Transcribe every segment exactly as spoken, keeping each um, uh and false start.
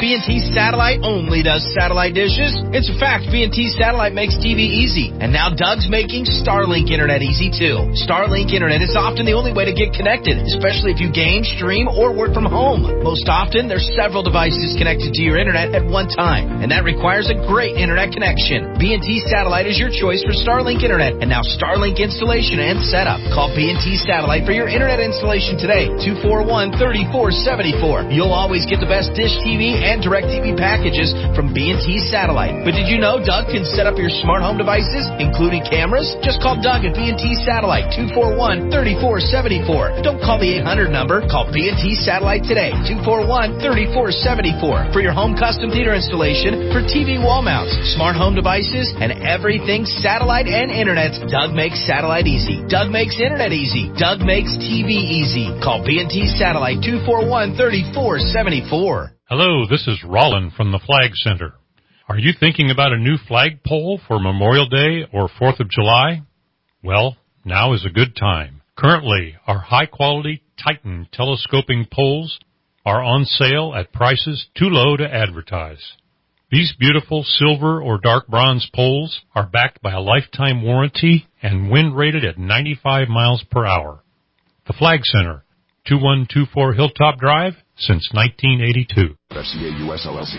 B and T Satellite only does satellite dishes. It's a fact. B and T Satellite makes T V easy. And now Doug's making Starlink Internet easy, too. Starlink Internet is often the only way to get connected, especially if you game, stream, or work from home. Most often, there's several devices connected to your Internet at one time, and that requires a great Internet connection. B and T Satellite is your choice for Starlink Internet. And now Starlink installation and setup. Call B and T Satellite for your Internet installation today. two four one, three four seven four. You'll always get the best Dish T V and DirecTV packages from B and T Satellite. But did you know Doug can set up your smart home devices, including cameras? Just call Doug at B and T Satellite, two four one, three four seven four. Don't call the eight hundred number. Call B and T Satellite today, two four one, three four seven four. For your home custom theater installation, for T V wall mounts, smart home devices, and everything satellite and internet, Doug makes satellite easy. Doug makes internet easy. Doug makes T V easy. Call B and T Satellite, two four one, three four seven four. Hello, this is Rollin from the Flag Center. Are you thinking about a new flagpole for Memorial Day or fourth of July? Well, now is a good time. Currently, our high-quality Titan telescoping poles are on sale at prices too low to advertise. These beautiful silver or dark bronze poles are backed by a lifetime warranty and wind rated at ninety-five miles per hour. The Flag Center, two one two four Hilltop Drive, since nineteen eighty-two. F C A U S L L C.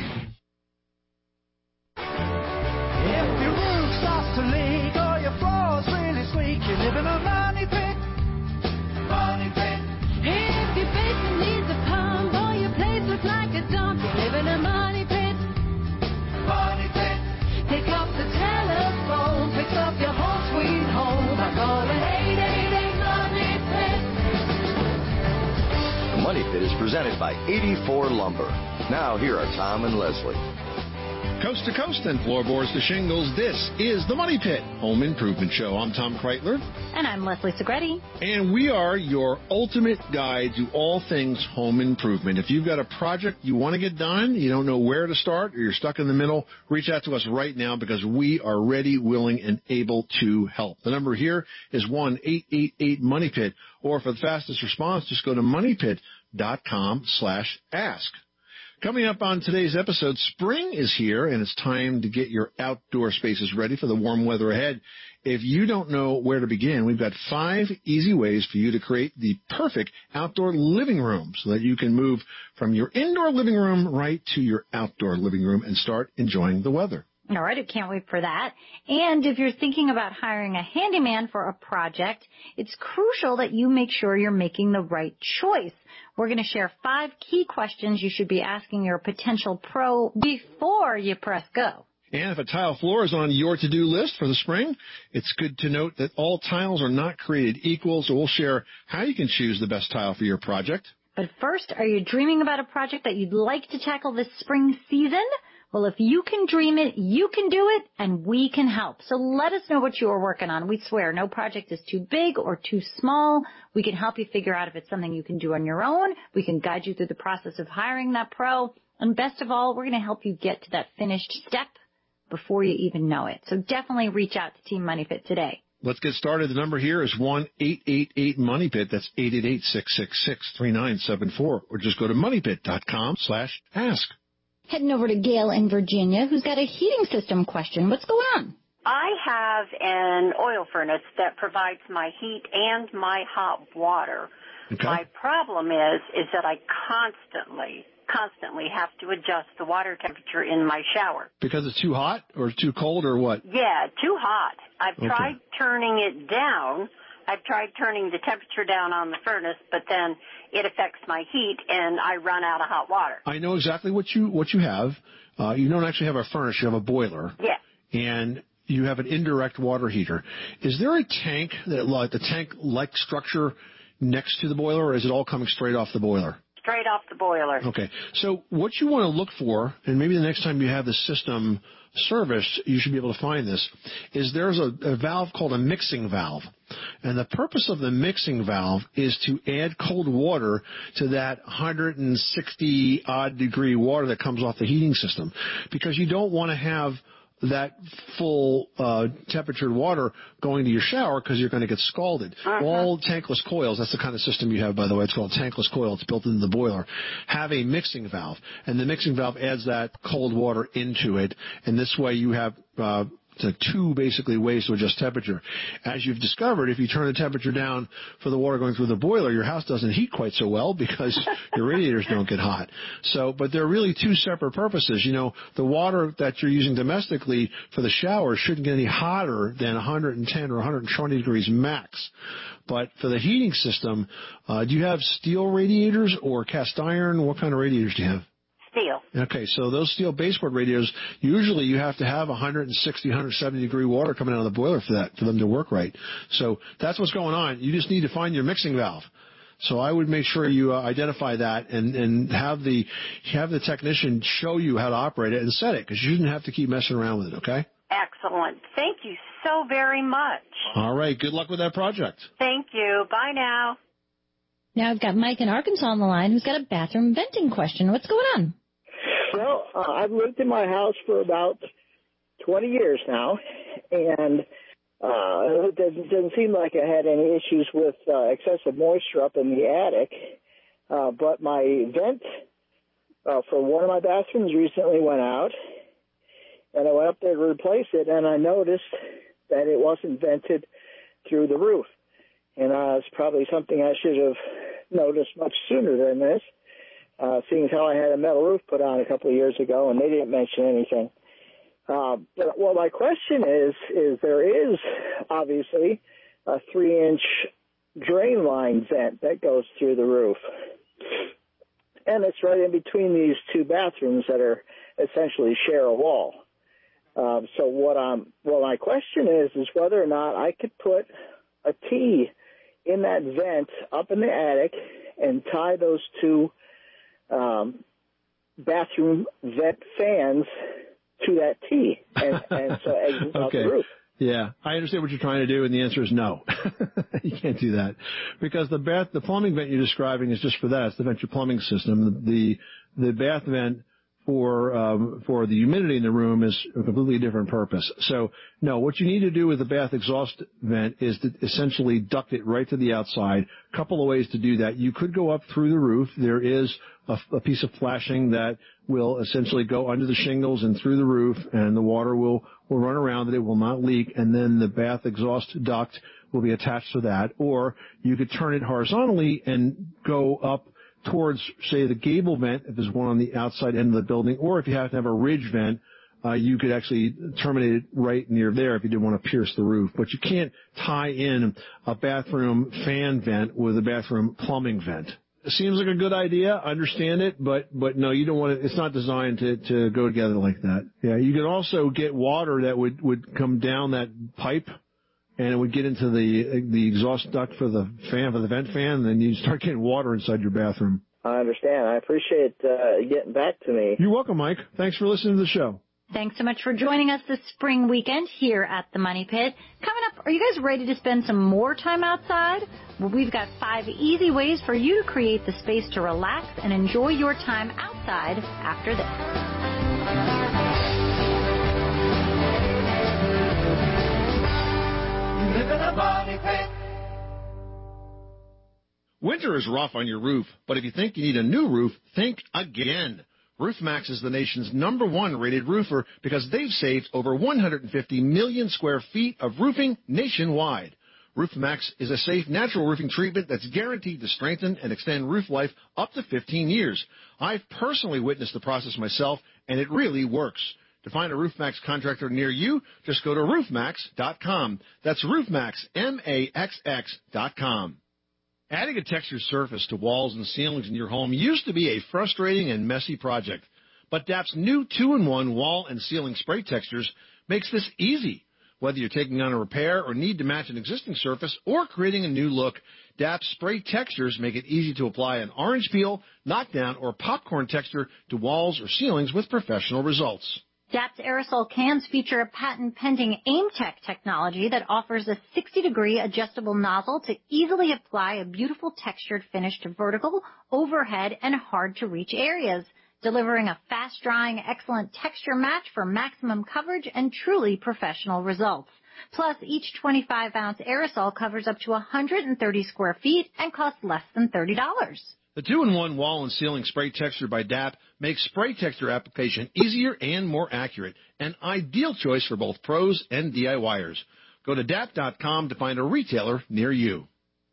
If your roof starts to leak or your floor's really squeak, you live in a money pit. Money pit. If your basement needs a pump or your place looks like a dump, you live in a money pit. Money pit. Pick up the telephone, fix up your home sweet home by calling eight eight eight Money Pit. The Money Pit is presented by eighty-four Lumber. Now, here are Tom and Leslie. Coast to coast and floorboards to shingles, this is the Money Pit Home Improvement Show. I'm Tom Kreitler. And I'm Leslie Segretti. And we are your ultimate guide to all things home improvement. If you've got a project you want to get done, you don't know where to start, or you're stuck in the middle, reach out to us right now because we are ready, willing, and able to help. The number here is one eight eight eight Money Pit, or for the fastest response, just go to moneypit.com slash ask. Coming up on today's episode, spring is here, and it's time to get your outdoor spaces ready for the warm weather ahead. If you don't know where to begin, we've got five easy ways for you to create the perfect outdoor living room so that you can move from your indoor living room right to your outdoor living room and start enjoying the weather. All right, I can't wait for that. And if you're thinking about hiring a handyman for a project, it's crucial that you make sure you're making the right choice. We're going to share five key questions you should be asking your potential pro before you press go. And if a tile floor is on your to-do list for the spring, it's good to note that all tiles are not created equal, so we'll share how you can choose the best tile for your project. But first, are you dreaming about a project that you'd like to tackle this spring season? Well, if you can dream it, you can do it, and we can help. So let us know what you are working on. We swear no project is too big or too small. We can help you figure out if it's something you can do on your own. We can guide you through the process of hiring that pro. And best of all, we're going to help you get to that finished step before you even know it. So definitely reach out to Team Money Pit today. Let's get started. The number here is one eight eight eight Money Pit. That's eight eight eight, six six six, three nine seven four. Or just go to moneypit.com slash ask. Heading over to Gail in Virginia, who's got a heating system question. What's going on? I have an oil furnace that provides my heat and my hot water. Okay. My problem is, is that I constantly, constantly have to adjust the water temperature in my shower. Because it's too hot or too cold or what? Yeah, too hot. I've Okay. tried turning it down. I've tried turning the temperature down on the furnace, but then it affects my heat, and I run out of hot water. I know exactly what you what you have. Uh, you don't actually have a furnace. You have a boiler. Yeah. And you have an indirect water heater. Is there a tank, that like the tank-like structure next to the boiler, or is it all coming straight off the boiler? Straight off the boiler. Okay. So what you want to look for, and maybe the next time you have the system serviced, you should be able to find this, is there's a, a valve called a mixing valve. And the purpose of the mixing valve is to add cold water to that one hundred sixty odd degree water that comes off the heating system, because you don't want to have that full uh, temperature water going to your shower because you're going to get scalded. Uh-huh. All tankless coils, that's the kind of system you have, by the way. It's called tankless coil. It's built into the boiler. Have a mixing valve, and the mixing valve adds that cold water into it, and this way you have uh, to two basically ways to adjust temperature. As you've discovered, if you turn the temperature down for the water going through the boiler, your house doesn't heat quite so well because your radiators don't get hot. So, but they're really two separate purposes. You know, the water that you're using domestically for the shower shouldn't get any hotter than one hundred ten or one hundred twenty degrees max. But for the heating system, uh, do you have steel radiators or cast iron? What kind of radiators do you have? Steel. Okay, so those steel baseboard radiators, usually you have to have one hundred sixty, one hundred seventy degree water coming out of the boiler for that, for them to work right. So that's what's going on. You just need to find your mixing valve. So I would make sure you uh, identify that and, and have the have the technician show you how to operate it and set it, because you shouldn't have to keep messing around with it, okay? Excellent. Thank you so very much. All right, good luck with that project. Thank you. Bye now. Now I've got Mike in Arkansas on the line who's got a bathroom venting question. What's going on? Well, uh, I've lived in my house for about twenty years now, and uh, it doesn't, doesn't seem like I had any issues with uh, excessive moisture up in the attic. Uh, but my vent uh, for one of my bathrooms recently went out, and I went up there to replace it, and I noticed that it wasn't vented through the roof. And uh, it's probably something I should have noticed much sooner than this. Uh, seeing as how I had a metal roof put on a couple of years ago, and they didn't mention anything. Uh, but well, my question is, is there is obviously a three-inch drain line vent that goes through the roof, and it's right in between these two bathrooms that are essentially share a wall. Uh, so what I'm, well, my question is, is whether or not I could put a T in that vent up in the attic and tie those two Um, bathroom vent fans to that T, and, and so exit out okay. the roof. Yeah, I understand what you're trying to do, and the answer is no. You can't do that because the bath, the plumbing vent you're describing is just for that. It's the vent your plumbing system. The the bath vent for um, for the humidity in the room is a completely different purpose. So, no, what you need to do with the bath exhaust vent is to essentially duct it right to the outside. A couple of ways to do that. You could go up through the roof. There is a, a piece of flashing that will essentially go under the shingles and through the roof, and the water will, will run around it. It will not leak, and then the bath exhaust duct will be attached to that. Or you could turn it horizontally and go up towards, say, the gable vent, if there's one on the outside end of the building, or if you have to have a ridge vent, uh, you could actually terminate it right near there if you didn't want to pierce the roof. But you can't tie in a bathroom fan vent with a bathroom plumbing vent. It seems like a good idea. I understand it, but, but no, you don't want it. It's not designed to, to go together like that. Yeah, you could also get water that would, would come down that pipe, and it would get into the the exhaust duct for the fan, for the vent fan, and then you start getting water inside your bathroom. I understand. I appreciate uh, getting back to me. You're welcome, Mike. Thanks for listening to the show. Thanks so much for joining us this spring weekend here at the Money Pit. Coming up, are you guys ready to spend some more time outside? Well, we've got five easy ways for you to create the space to relax and enjoy your time outside after this. Winter is rough on your roof, but if you think you need a new roof, think again. RoofMax is the nation's number one rated roofer because they've saved over one hundred fifty million square feet of roofing nationwide. RoofMax is a safe, natural roofing treatment that's guaranteed to strengthen and extend roof life up to fifteen years. I've personally witnessed the process myself, and it really works. To find a RoofMax contractor near you, just go to roof max dot com. That's RoofMax, M A X X dot com. Adding a textured surface to walls and ceilings in your home used to be a frustrating and messy project. But D A P's new two in one wall and ceiling spray textures makes this easy. Whether you're taking on a repair or need to match an existing surface or creating a new look, D A P's spray textures make it easy to apply an orange peel, knockdown, or popcorn texture to walls or ceilings with professional results. D A P's aerosol cans feature a patent-pending AimTech technology that offers a sixty degree adjustable nozzle to easily apply a beautiful textured finish to vertical, overhead, and hard-to-reach areas. delivering a fast-drying, excellent texture match for maximum coverage and truly professional results. Plus, each twenty-five ounce aerosol covers up to one hundred thirty square feet and costs less than thirty dollars. The two in one wall and ceiling spray texture by D A P makes spray texture application easier and more accurate, an ideal choice for both pros and DIYers. Go to D A P dot com to find a retailer near you.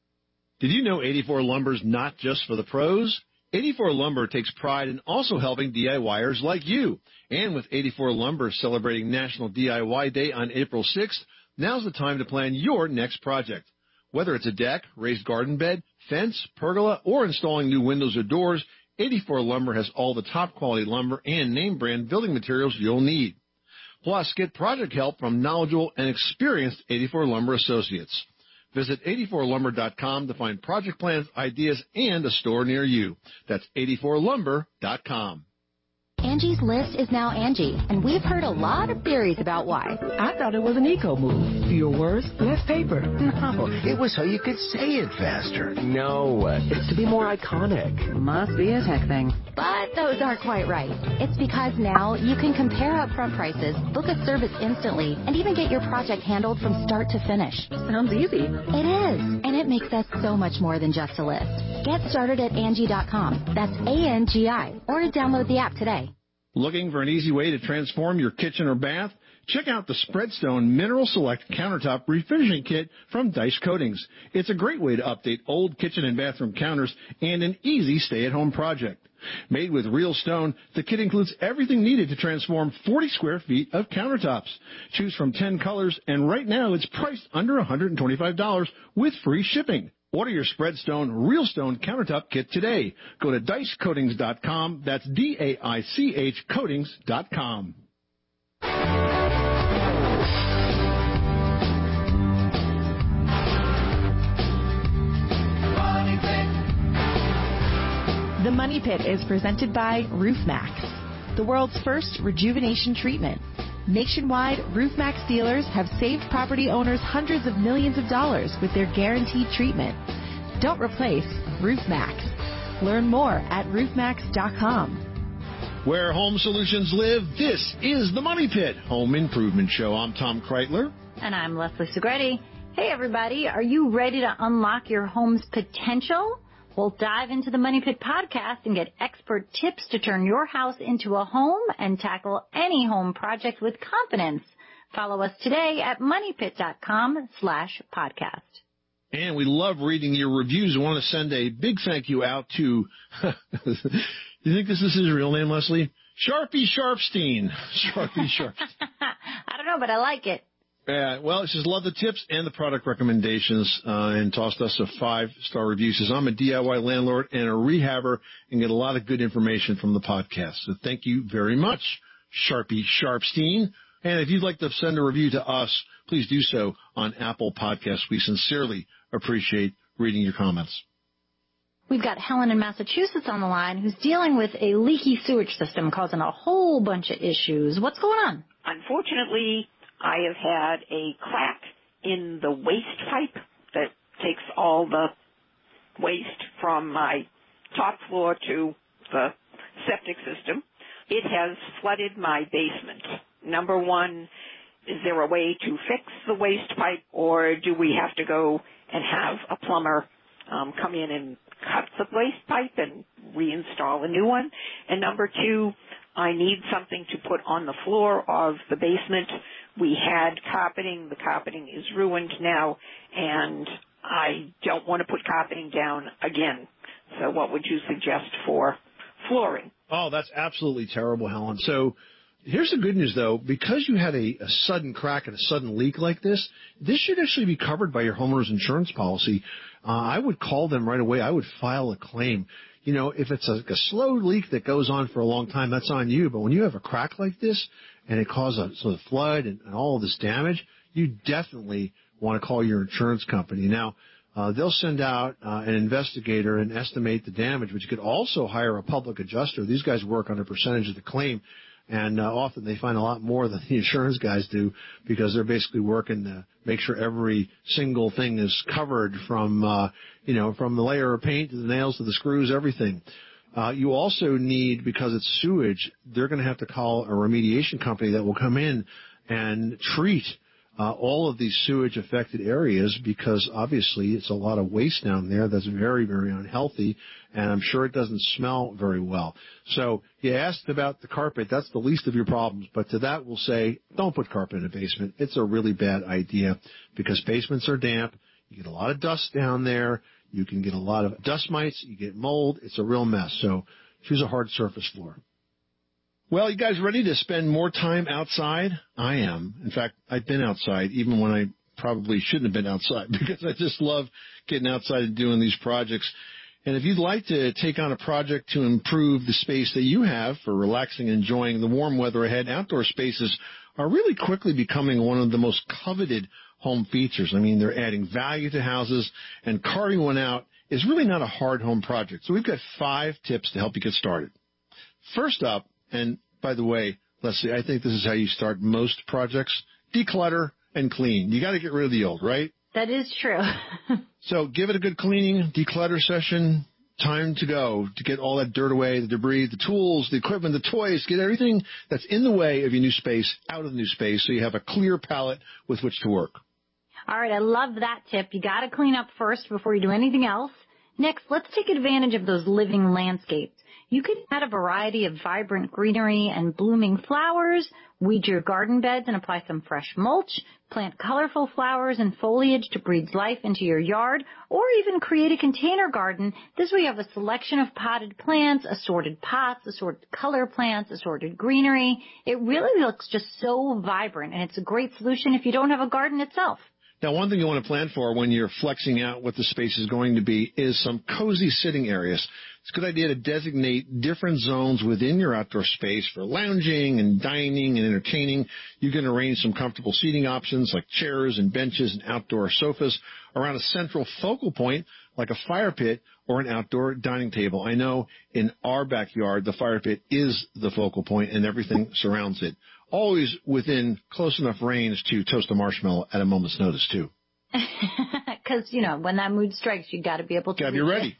Did you know eighty-four Lumber's not just for the pros? eighty-four Lumber takes pride in also helping DIYers like you. And with eighty-four Lumber celebrating National D I Y Day on April sixth, now's the time to plan your next project. Whether it's a deck, raised garden bed, fence, pergola, or installing new windows or doors, eighty-four Lumber has all the top quality lumber and name brand building materials you'll need. Plus, get project help from knowledgeable and experienced eighty-four Lumber associates. Visit eighty-four lumber dot com to find project plans, ideas, and a store near you. That's eighty-four lumber dot com. Angie's List is now Angie, and we've heard a lot of theories about why. I thought it was an eco move. Fewer words, less paper. No, it was so you could say it faster. No, it's to be more iconic. Must be a tech thing. But those aren't quite right. It's because now you can compare upfront prices, book a service instantly, and even get your project handled from start to finish. Sounds easy. It is, and it makes us so much more than just a list. Get started at Angie dot com. That's A N G I, or download the app today. Looking for an easy way to transform your kitchen or bath? Check out the Spreadstone Mineral Select Countertop Refinishing Kit from Dice Coatings. It's a great way to update old kitchen and bathroom counters and an easy stay-at-home project. Made with real stone, the kit includes everything needed to transform forty square feet of countertops. Choose from ten colors, and right now it's priced under one hundred twenty-five dollars with free shipping. Order your Spreadstone Real Stone Countertop Kit today. Go to dice coatings dot com. That's D A I C H coatings dot com. The Money Pit is presented by RoofMax, the world's first rejuvenation treatment. Nationwide, RoofMax dealers have saved property owners hundreds of millions of dollars with their guaranteed treatment. Don't replace RoofMax. Learn more at roof max dot com. Where home solutions live, this is the Money Pit Home Improvement Show. I'm Tom Kreitler. And I'm Leslie Segretti. Hey, everybody. Are you ready to unlock your home's potential? We'll dive into the Money Pit podcast and get expert tips to turn your house into a home and tackle any home project with confidence. Follow us today at money pit dot com slash podcast. And we love reading your reviews. I want to send a big thank you out to, you think this is his real name, Leslie? Sharpie Sharpstein. Sharpie Sharpstein. I don't know, but I like it. Uh, well, it says, love the tips and the product recommendations, uh, and tossed us a five-star review. Says, I'm a D I Y landlord and a rehabber and get a lot of good information from the podcast. So thank you very much, Sharpie Sharpstein. And if you'd like to send a review to us, please do so on Apple Podcasts. We sincerely appreciate reading your comments. We've got Helen in Massachusetts on the line who's dealing with a leaky sewage system causing a whole bunch of issues. What's going on? Unfortunately, I have had a crack in the waste pipe that takes all the waste from my top floor to the septic system. It has flooded my basement. Number one, is there a way to fix the waste pipe, or do we have to go and have a plumber um, come in and cut the waste pipe and reinstall a new one? And number two, I need something to put on the floor of the basement. We had carpeting. The carpeting is ruined now, and I don't want to put carpeting down again. So what would you suggest for flooring? Oh, that's absolutely terrible, Helen. So here's the good news, though. Because you had a, a sudden crack and a sudden leak like this, this should actually be covered by your homeowner's insurance policy. Uh, I would call them right away. I would file a claim. You know, if it's a, like a slow leak that goes on for a long time, that's on you. But when you have a crack like this and it causes a sort of flood and, and all of this damage, you definitely want to call your insurance company. Now, uh, they'll send out uh, an investigator and estimate the damage, but you could also hire a public adjuster. These guys work on a percentage of the claim. And uh, often they find a lot more than the insurance guys do because they're basically working to make sure every single thing is covered from, uh, you know, from the layer of paint to the nails to the screws, everything. Uh, you also need, because it's sewage, they're going to have to call a remediation company that will come in and treat uh, all of these sewage-affected areas, because obviously it's a lot of waste down there that's very, very unhealthy, and I'm sure it doesn't smell very well. So you asked about the carpet. That's the least of your problems, but to that we'll say don't put carpet in a basement. It's a really bad idea because basements are damp. You get a lot of dust down there. You can get a lot of dust mites. You get mold. It's a real mess. So choose a hard surface floor. Well, you guys ready to spend more time outside? I am. In fact, I've been outside even when I probably shouldn't have been outside because I just love getting outside and doing these projects. And if you'd like to take on a project to improve the space that you have for relaxing and enjoying the warm weather ahead, outdoor spaces are really quickly becoming one of the most coveted home features. I mean, they're adding value to houses, and carving one out is really not a hard home project. So we've got five tips to help you get started. First up, and by the way, Leslie, I think this is how you start most projects, declutter and clean. You got to get rid of the old, right? That is true. So give it a good cleaning, declutter session. Time to go to get all that dirt away, the debris, the tools, the equipment, the toys, get everything that's in the way of your new space out of the new space so you have a clear palette with which to work. All right, I love that tip. You got to clean up first before you do anything else. Next, let's take advantage of those living landscapes. You can add a variety of vibrant greenery and blooming flowers, weed your garden beds and apply some fresh mulch, plant colorful flowers and foliage to breathe life into your yard, or even create a container garden. This way you have a selection of potted plants, assorted pots, assorted color plants, assorted greenery. It really looks just so vibrant, and it's a great solution if you don't have a garden itself. Now, one thing you want to plan for when you're flexing out what the space is going to be is some cozy sitting areas. It's a good idea to designate different zones within your outdoor space for lounging and dining and entertaining. You can arrange some comfortable seating options like chairs and benches and outdoor sofas around a central focal point like a fire pit or an outdoor dining table. I know in our backyard the fire pit is the focal point and everything surrounds it. Always within close enough range to toast a marshmallow at a moment's notice, too. Because, you know, when that mood strikes, you got to be able to. Got to be ready.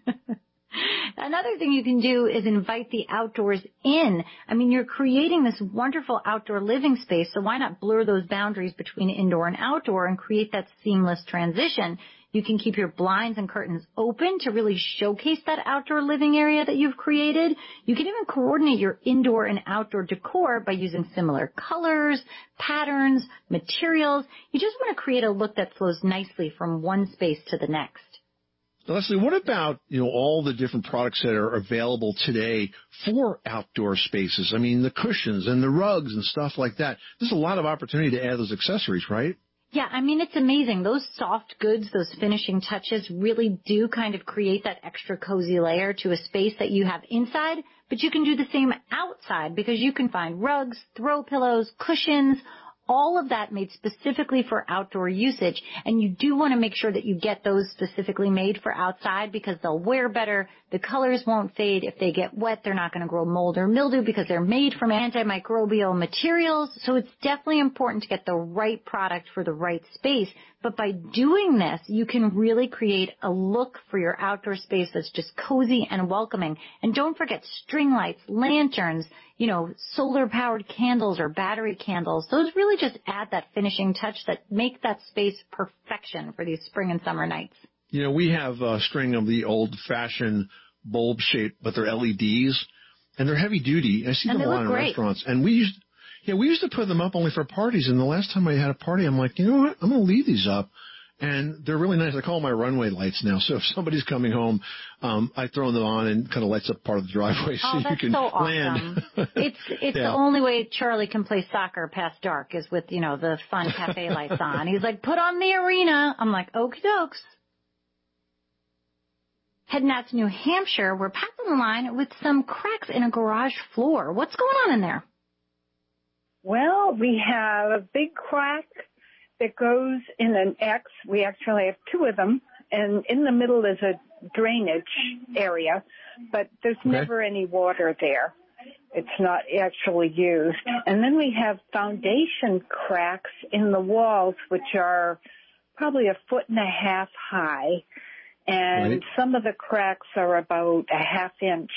Another thing you can do is invite the outdoors in. I mean, you're creating this wonderful outdoor living space, so why not blur those boundaries between indoor and outdoor and create that seamless transition? You can keep your blinds and curtains open to really showcase that outdoor living area that you've created. You can even coordinate your indoor and outdoor decor by using similar colors, patterns, materials. You just want to create a look that flows nicely from one space to the next. Leslie, what about, you know, all the different products that are available today for outdoor spaces? I mean, the cushions and the rugs and stuff like that. There's a lot of opportunity to add those accessories, right? Yeah, I mean, it's amazing. Those soft goods, those finishing touches really do kind of create that extra cozy layer to a space that you have inside, but you can do the same outside because you can find rugs, throw pillows, cushions, all of that made specifically for outdoor usage. And you do want to make sure that you get those specifically made for outside because they'll wear better. The colors won't fade. If they get wet, they're not going to grow mold or mildew because they're made from antimicrobial materials. So it's definitely important to get the right product for the right space. But by doing this, you can really create a look for your outdoor space that's just cozy and welcoming. And don't forget string lights, lanterns, you know, solar-powered candles or battery candles. Those really just add that finishing touch that make that space perfection for these spring and summer nights. You know, we have a string of the old-fashioned bulb-shaped, but they're L E Ds, and they're heavy-duty. I see and them a lot in great. restaurants. And we used Yeah, we used to put them up only for parties, and the last time I had a party, I'm like, you know what, I'm going to leave these up. And they're really nice. I call them my runway lights now. So if somebody's coming home, um, I throw them on and kind of lights up part of the driveway so oh, you can so land. Awesome. it's it's yeah. the only way Charlie can play soccer past dark is with, you know, the fun cafe lights on. He's like, put on the arena. I'm like, okie dokes. Heading out to New Hampshire, we're Pat's on the line with some cracks in a garage floor. What's going on in there? Well, we have a big crack that goes in an X. We actually have two of them, and in the middle is a drainage area, but there's okay. never any water there. It's not actually used. And then we have foundation cracks in the walls, which are probably a foot and a half high, and Right. some of the cracks are about a half inch,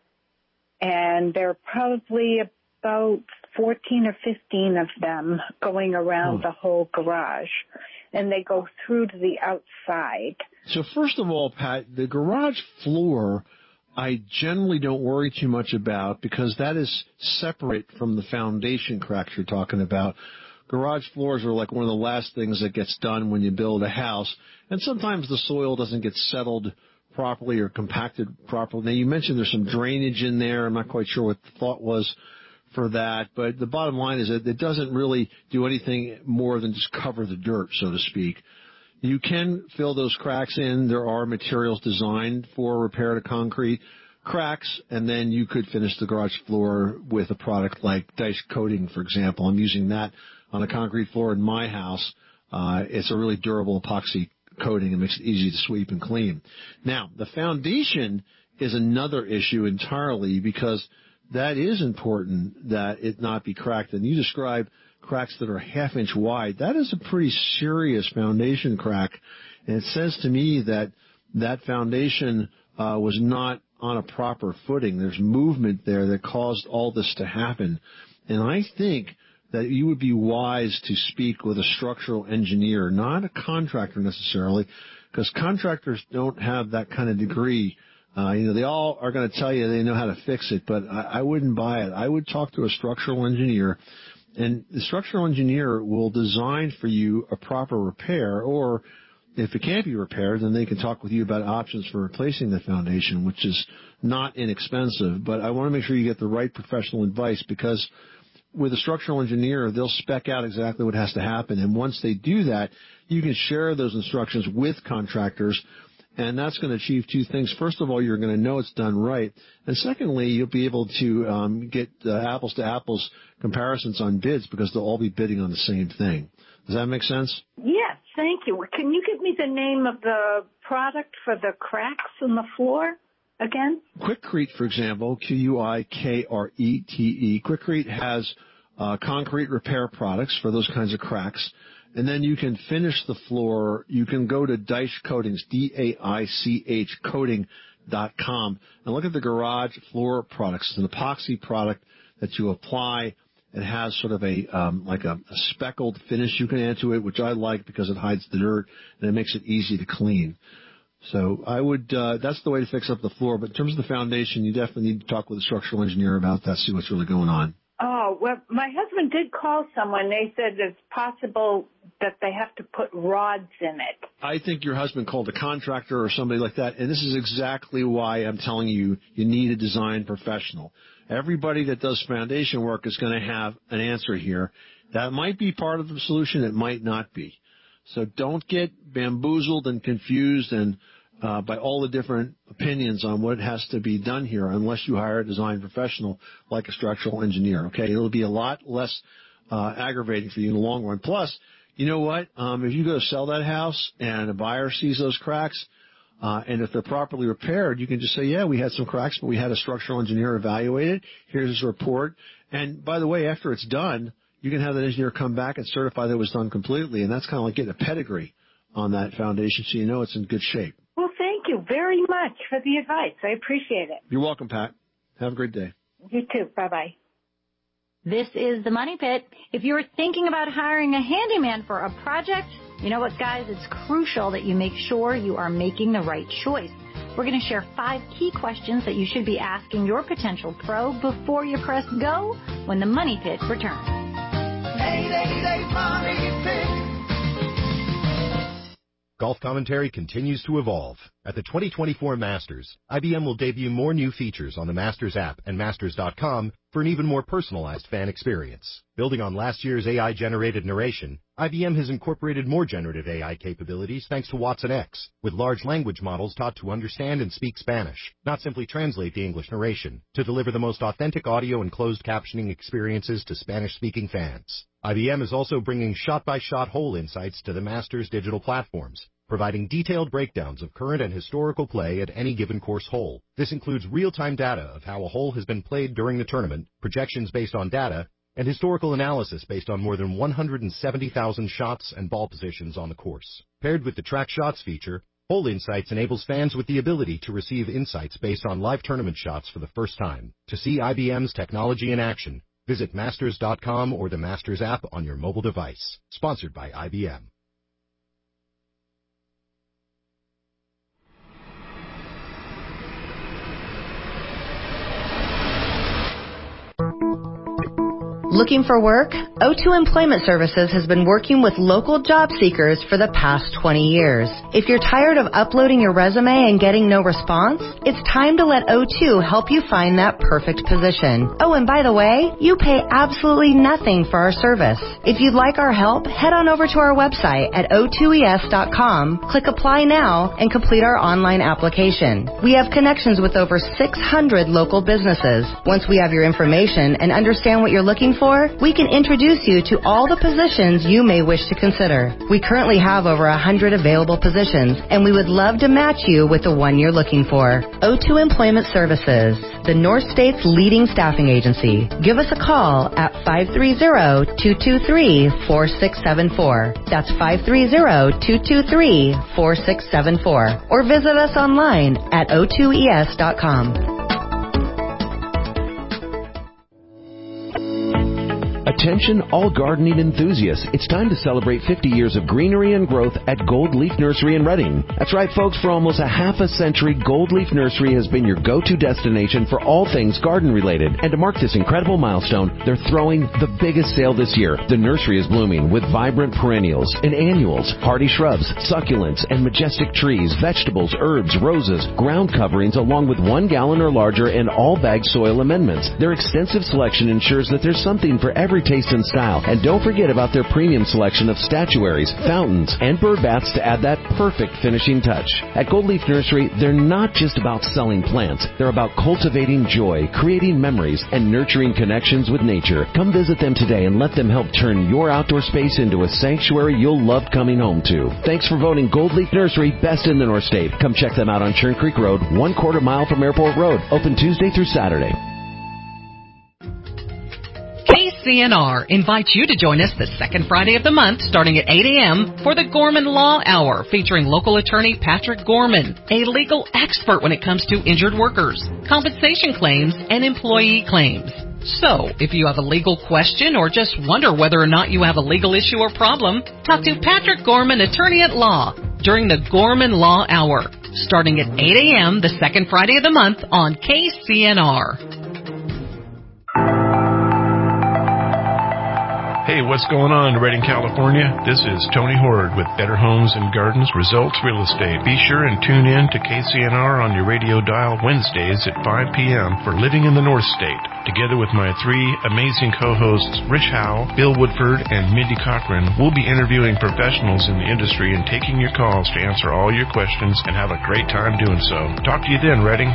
and there are probably about fourteen or fifteen of them going around Huh. the whole garage, and they go through to the outside. So first of all, Pat, the garage floor, I generally don't worry too much about because that is separate from the foundation cracks you're talking about. Garage floors are like one of the last things that gets done when you build a house, and sometimes the soil doesn't get settled properly or compacted properly. Now, you mentioned there's some drainage in there. I'm not quite sure what the thought was for that, but the bottom line is that it doesn't really do anything more than just cover the dirt, so to speak. You can fill those cracks in. There are materials designed for repair to concrete cracks, and then you could finish the garage floor with a product like Dice Coating, for example. I'm using that on a concrete floor in my house. Uh, it's a really durable epoxy coating. It makes it easy to sweep and clean. Now, the foundation is another issue entirely because that is important that it not be cracked. And you describe cracks that are half inch wide. That is a pretty serious foundation crack. And it says to me that that foundation uh, was not on a proper footing. There's movement there that caused all this to happen. And I think that you would be wise to speak with a structural engineer, not a contractor necessarily, because contractors don't have that kind of degree. Uh, you know, they all are going to tell you they know how to fix it, but I, I wouldn't buy it. I would talk to a structural engineer, and the structural engineer will design for you a proper repair, or if it can't be repaired, then they can talk with you about options for replacing the foundation, which is not inexpensive. But I want to make sure you get the right professional advice, because with a structural engineer, they'll spec out exactly what has to happen. And once they do that, you can share those instructions with contractors, and that's going to achieve two things. First of all, you're going to know it's done right. And secondly, you'll be able to um, get uh, apples to apples comparisons on bids, because they'll all be bidding on the same thing. Does that make sense? Yes, thank you. Can you give me the name of the product for the cracks in the floor again? Quikrete, for example, Q U I K R E T E. Quikrete has uh, concrete repair products for those kinds of cracks. And then you can finish the floor. You can go to Dice Coatings, D A I C H coating dot com, and look at the garage floor products. It's an epoxy product that you apply. It has sort of a um, like a, a speckled finish you can add to it, which I like because it hides the dirt and it makes it easy to clean. So I would uh, that's the way to fix up the floor. But in terms of the foundation, you definitely need to talk with a structural engineer about that, see what's really going on. Oh, well, my husband did call someone. They said it's possible that they have to put rods in it. I think your husband called a contractor or somebody like that, and this is exactly why I'm telling you you need a design professional. Everybody that does foundation work is going to have an answer here. That might be part of the solution. It might not be. So don't get bamboozled and confused and uh, by all the different opinions on what has to be done here unless you hire a design professional like a structural engineer, okay? It'll be a lot less uh, aggravating for you in the long run. Plus, you know what? Um, if you go to sell that house and a buyer sees those cracks, uh, and if they're properly repaired, you can just say, yeah, we had some cracks, but we had a structural engineer evaluate it. Here's his report. And by the way, after it's done, you can have that engineer come back and certify that it was done completely. And that's kind of like getting a pedigree on that foundation so you know it's in good shape. Well, thank you very much for the advice. I appreciate it. You're welcome, Pat. Have a great day. You too. Bye-bye. This is the Money Pit. If you're thinking about hiring a handyman for a project, you know what, guys? It's crucial that you make sure you are making the right choice. We're going to share five key questions that you should be asking your potential pro before you press go when the Money Pit returns. eight eight eight Money Pit. Golf commentary continues to evolve. At the twenty twenty-four Masters, I B M will debut more new features on the Masters app and Masters dot com for an even more personalized fan experience. Building on last year's A I-generated narration, I B M has incorporated more generative A I capabilities thanks to Watson X, with large language models taught to understand and speak Spanish, not simply translate the English narration, to deliver the most authentic audio and closed captioning experiences to Spanish-speaking fans. I B M is also bringing shot-by-shot hole insights to the Masters digital platforms, providing detailed breakdowns of current and historical play at any given course hole. This includes real-time data of how a hole has been played during the tournament, projections based on data, and historical analysis based on more than one hundred seventy thousand shots and ball positions on the course. Paired with the Track Shots feature, Hole Insights enables fans with the ability to receive insights based on live tournament shots for the first time. To see I B M's technology in action, visit Masters dot com or the Masters app on your mobile device. Sponsored by I B M. Looking for work? O two Employment Services has been working with local job seekers for the past twenty years. If you're tired of uploading your resume and getting no response, it's time to let O two help you find that perfect position. Oh, and by the way, you pay absolutely nothing for our service. If you'd like our help, head on over to our website at O two E S dot com, click Apply Now, and complete our online application. We have connections with over six hundred local businesses. Once we have your information and understand what you're looking for, we can introduce you to all the positions you may wish to consider. We currently have over one hundred available positions, and we would love to match you with the one you're looking for. O two Employment Services, the North State's leading staffing agency. Give us a call at five three zero, two two three, four six seven four. That's five three zero, two two three, four six seven four. Or visit us online at O two E S dot com. Attention all gardening enthusiasts. It's time to celebrate fifty years of greenery and growth at Gold Leaf Nursery in Reading. That's right, folks. For almost a half a century, Gold Leaf Nursery has been your go-to destination for all things garden-related. And to mark this incredible milestone, they're throwing the biggest sale this year. The nursery is blooming with vibrant perennials and annuals, hardy shrubs, succulents, and majestic trees, vegetables, herbs, roses, ground coverings, along with one gallon or larger and all-bag soil amendments. Their extensive selection ensures that there's something for every taste and style. And don't forget about their premium selection of statuaries, fountains, and bird baths to add that perfect finishing touch. At Gold Leaf Nursery, they're not just about selling plants. They're about cultivating joy, creating memories, and nurturing connections with nature. Come visit them today and let them help turn your outdoor space into a sanctuary you'll love coming home to. Thanks for voting Gold Leaf Nursery best in the North State. Come check them out on Churn Creek Road, one quarter mile from Airport Road. Open Tuesday through Saturday. K C N R invites you to join us the second Friday of the month starting at eight a.m. for the Gorman Law Hour featuring local attorney Patrick Gorman, a legal expert when it comes to injured workers, compensation claims, and employee claims. So, if you have a legal question or just wonder whether or not you have a legal issue or problem, talk to Patrick Gorman, attorney at law, during the Gorman Law Hour starting at eight a.m. the second Friday of the month on K C N R. Hey, what's going on in Redding, California? This is Tony Horde with Better Homes and Gardens Results Real Estate. Be sure and tune in to K C N R on your radio dial Wednesdays at five p.m. for Living in the North State. Together with my three amazing co-hosts, Rich Howe, Bill Woodford, and Mindy Cochran, we'll be interviewing professionals in the industry and taking your calls to answer all your questions and have a great time doing so. Talk to you then, Redding.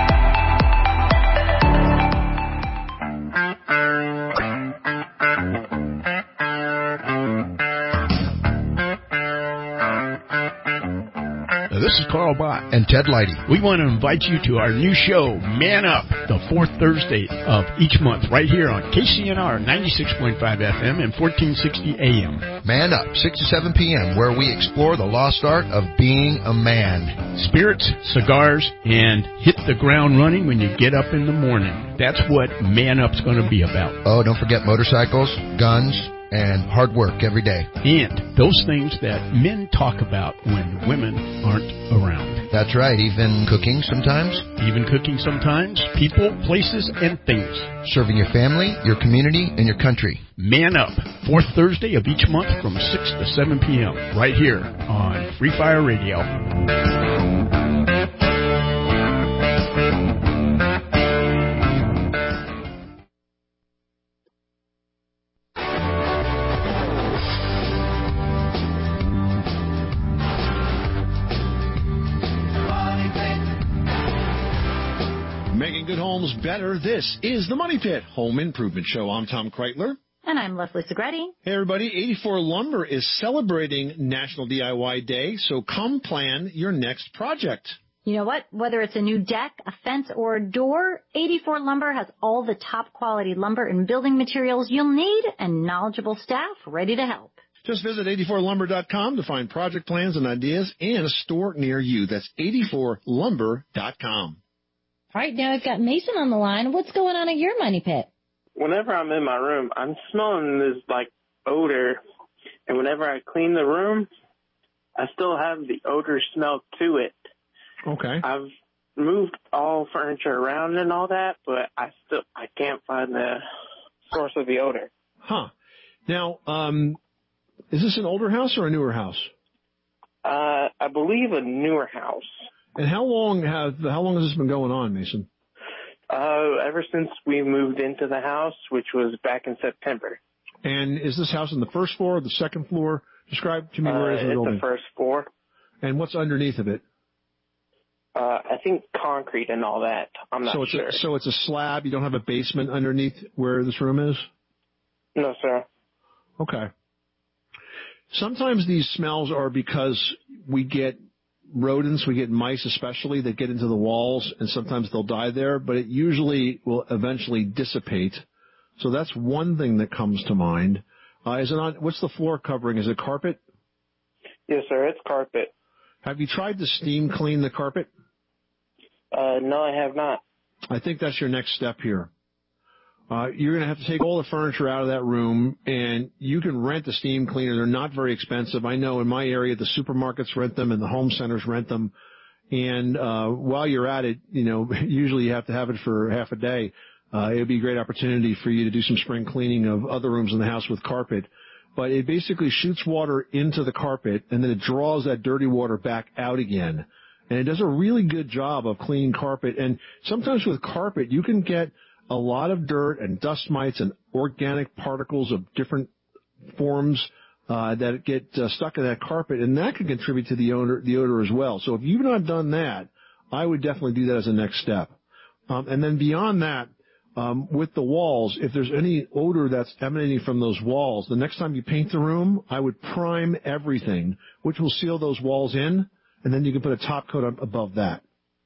This is Carl Bott and Ted Leidy. We want to invite you to our new show, Man Up, the fourth Thursday of each month, right here on K C N R ninety-six point five F M and fourteen sixty A M. Man Up, six to seven p.m., where we explore the lost art of being a man. Spirits, cigars, and hit the ground running when you get up in the morning. That's what Man Up's going to be about. Oh, don't forget motorcycles, guns, and hard work every day. And those things that men talk about when women aren't around. That's right, even cooking sometimes. Even cooking sometimes. People, places, and things. Serving your family, your community, and your country. Man Up, fourth Thursday of each month from six to seven p.m. right here on Free Fire Radio. Making good homes better. This is the Money Pit Home Improvement Show. I'm Tom Kreitler. And I'm Leslie Segretti. Hey, everybody. eighty-four Lumber is celebrating National D I Y Day, so come plan your next project. You know what? Whether it's a new deck, a fence, or a door, eighty-four Lumber has all the top quality lumber and building materials you'll need and knowledgeable staff ready to help. Just visit eighty-four lumber dot com to find project plans and ideas and a store near you. That's eighty-four lumber dot com. All right, now I've got Mason on the line. What's going on at your money pit? Whenever I'm in my room, I'm smelling this, like, odor. And whenever I clean the room, I still have the odor smell to it. Okay. I've moved all furniture around and all that, but I still I can't find the source of the odor. Huh. Now, um, is this an older house or a newer house? Uh, I believe a newer house. And how long have how long has this been going on, Mason? Uh, ever since we moved into the house, which was back in September. And is this house on the first floor or the second floor? Describe to me where uh, it is in the it's building. the first floor. And what's underneath of it? Uh, I think concrete and all that. I'm not so it's sure. A, so it's a slab. You don't have a basement underneath where this room is? No, sir. Okay. Sometimes these smells are because we get rodents, we get mice especially, that get into the walls, and sometimes they'll die there, but it usually will eventually dissipate. So that's one thing that comes to mind. Uh, is it on, what's the floor covering? Is it carpet? Yes, sir. It's carpet. Have you tried to steam clean the carpet? Uh, no, I have not. I think that's your next step here. Uh, you're going to have to take all the furniture out of that room, and you can rent a steam cleaner. They're not very expensive. I know in my area the supermarkets rent them and the home centers rent them. And uh, while you're at it, you know, usually you have to have it for half a day. Uh, it would be a great opportunity for you to do some spring cleaning of other rooms in the house with carpet. But it basically shoots water into the carpet, and then it draws that dirty water back out again. And it does a really good job of cleaning carpet. And sometimes with carpet, you can get a lot of dirt and dust mites and organic particles of different forms uh, that get uh, stuck in that carpet, and that can contribute to the odor, the odor as well. So if you've not done that, I would definitely do that as a next step. Um, and then beyond that, um, with the walls, if there's any odor that's emanating from those walls, the next time you paint the room, I would prime everything, which will seal those walls in, and then you can put a top coat up above that.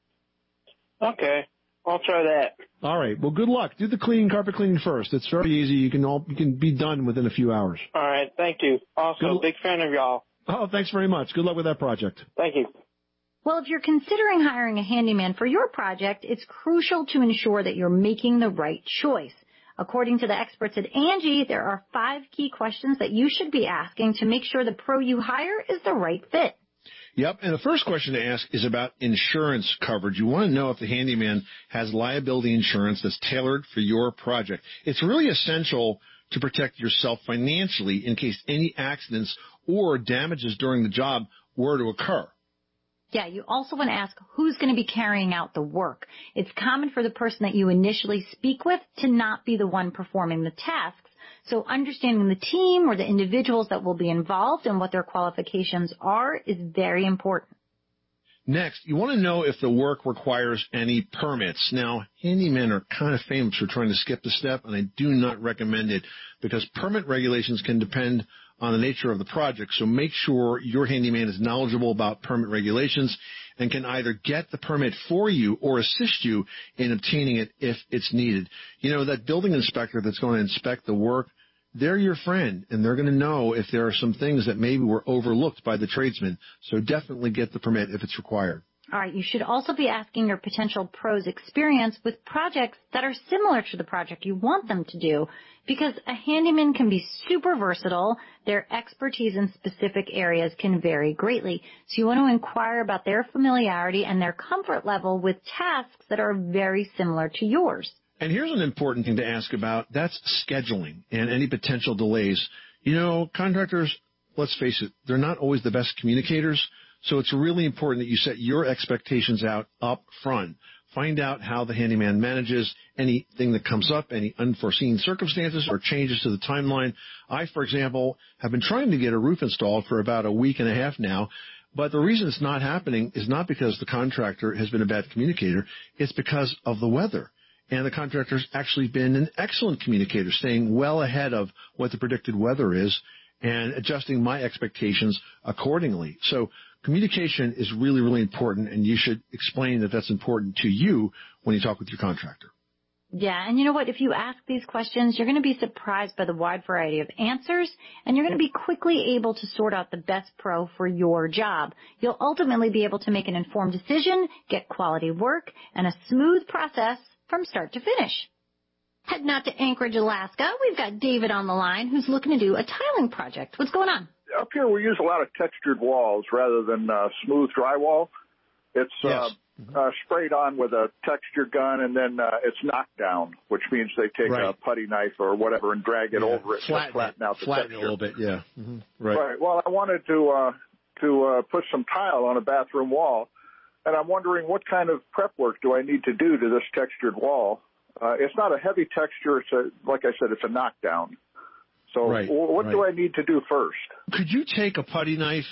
Okay. I'll try that. All right. Well, good luck. Do the cleaning, carpet cleaning first. It's very easy. You can all you can be done within a few hours. All right. Thank you. Also, Good- big fan of y'all. Oh, thanks very much. Good luck with that project. Thank you. Well, if you're considering hiring a handyman for your project, it's crucial to ensure that you're making the right choice. According to the experts at Angie, there are five key questions that you should be asking to make sure the pro you hire is the right fit. Yep, and the first question to ask is about insurance coverage. You want to know if the handyman has liability insurance that's tailored for your project. It's really essential to protect yourself financially in case any accidents or damages during the job were to occur. Yeah, you also want to ask who's going to be carrying out the work. It's common for the person that you initially speak with to not be the one performing the tasks. So understanding the team or the individuals that will be involved and what their qualifications are is very important. Next, you want to know if the work requires any permits. Now, handymen are kind of famous for trying to skip the step, and I do not recommend it because permit regulations can depend on the nature of the project. So make sure your handyman is knowledgeable about permit regulations and can either get the permit for you or assist you in obtaining it if it's needed. You know, that building inspector that's going to inspect the work, they're your friend, and they're going to know if there are some things that maybe were overlooked by the tradesman. So definitely get the permit if it's required. All right, you should also be asking your potential pros' experience with projects that are similar to the project you want them to do, because a handyman can be super versatile. Their expertise in specific areas can vary greatly. So you want to inquire about their familiarity and their comfort level with tasks that are very similar to yours. And here's an important thing to ask about. That's scheduling and any potential delays. You know, contractors, let's face it, they're not always the best communicators. So it's really important that you set your expectations out up front. Find out how the handyman manages anything that comes up, any unforeseen circumstances or changes to the timeline. I, for example, have been trying to get a roof installed for about a week and a half now. But the reason it's not happening is not because the contractor has been a bad communicator. It's because of the weather. And the contractor's actually been an excellent communicator, staying well ahead of what the predicted weather is and adjusting my expectations accordingly. So communication is really, really important, and you should explain that that's important to you when you talk with your contractor. Yeah, and you know what? If you ask these questions, you're going to be surprised by the wide variety of answers, and you're going to be quickly able to sort out the best pro for your job. You'll ultimately be able to make an informed decision, get quality work, and a smooth process from start to finish. Heading out to Anchorage, Alaska, we've got David on the line who's looking to do a tiling project. What's going on? Up here we use a lot of textured walls rather than uh, smooth drywall. It's Yes. uh, uh, sprayed on with a texture gun, and then uh, it's knocked down, which means they take Right. a putty knife or whatever and drag it Yeah. over it Flatten to flatten it. out the Flatten it texture. a little bit, yeah. Mm-hmm. Right. Right. Well, I wanted to uh, to uh, put some tile on a bathroom wall, and I'm wondering what kind of prep work do I need to do to this textured wall? Uh, it's not a heavy texture. It's a, like I said, it's a knockdown. So Right, w- what right. do I need to do first? Could you take a putty knife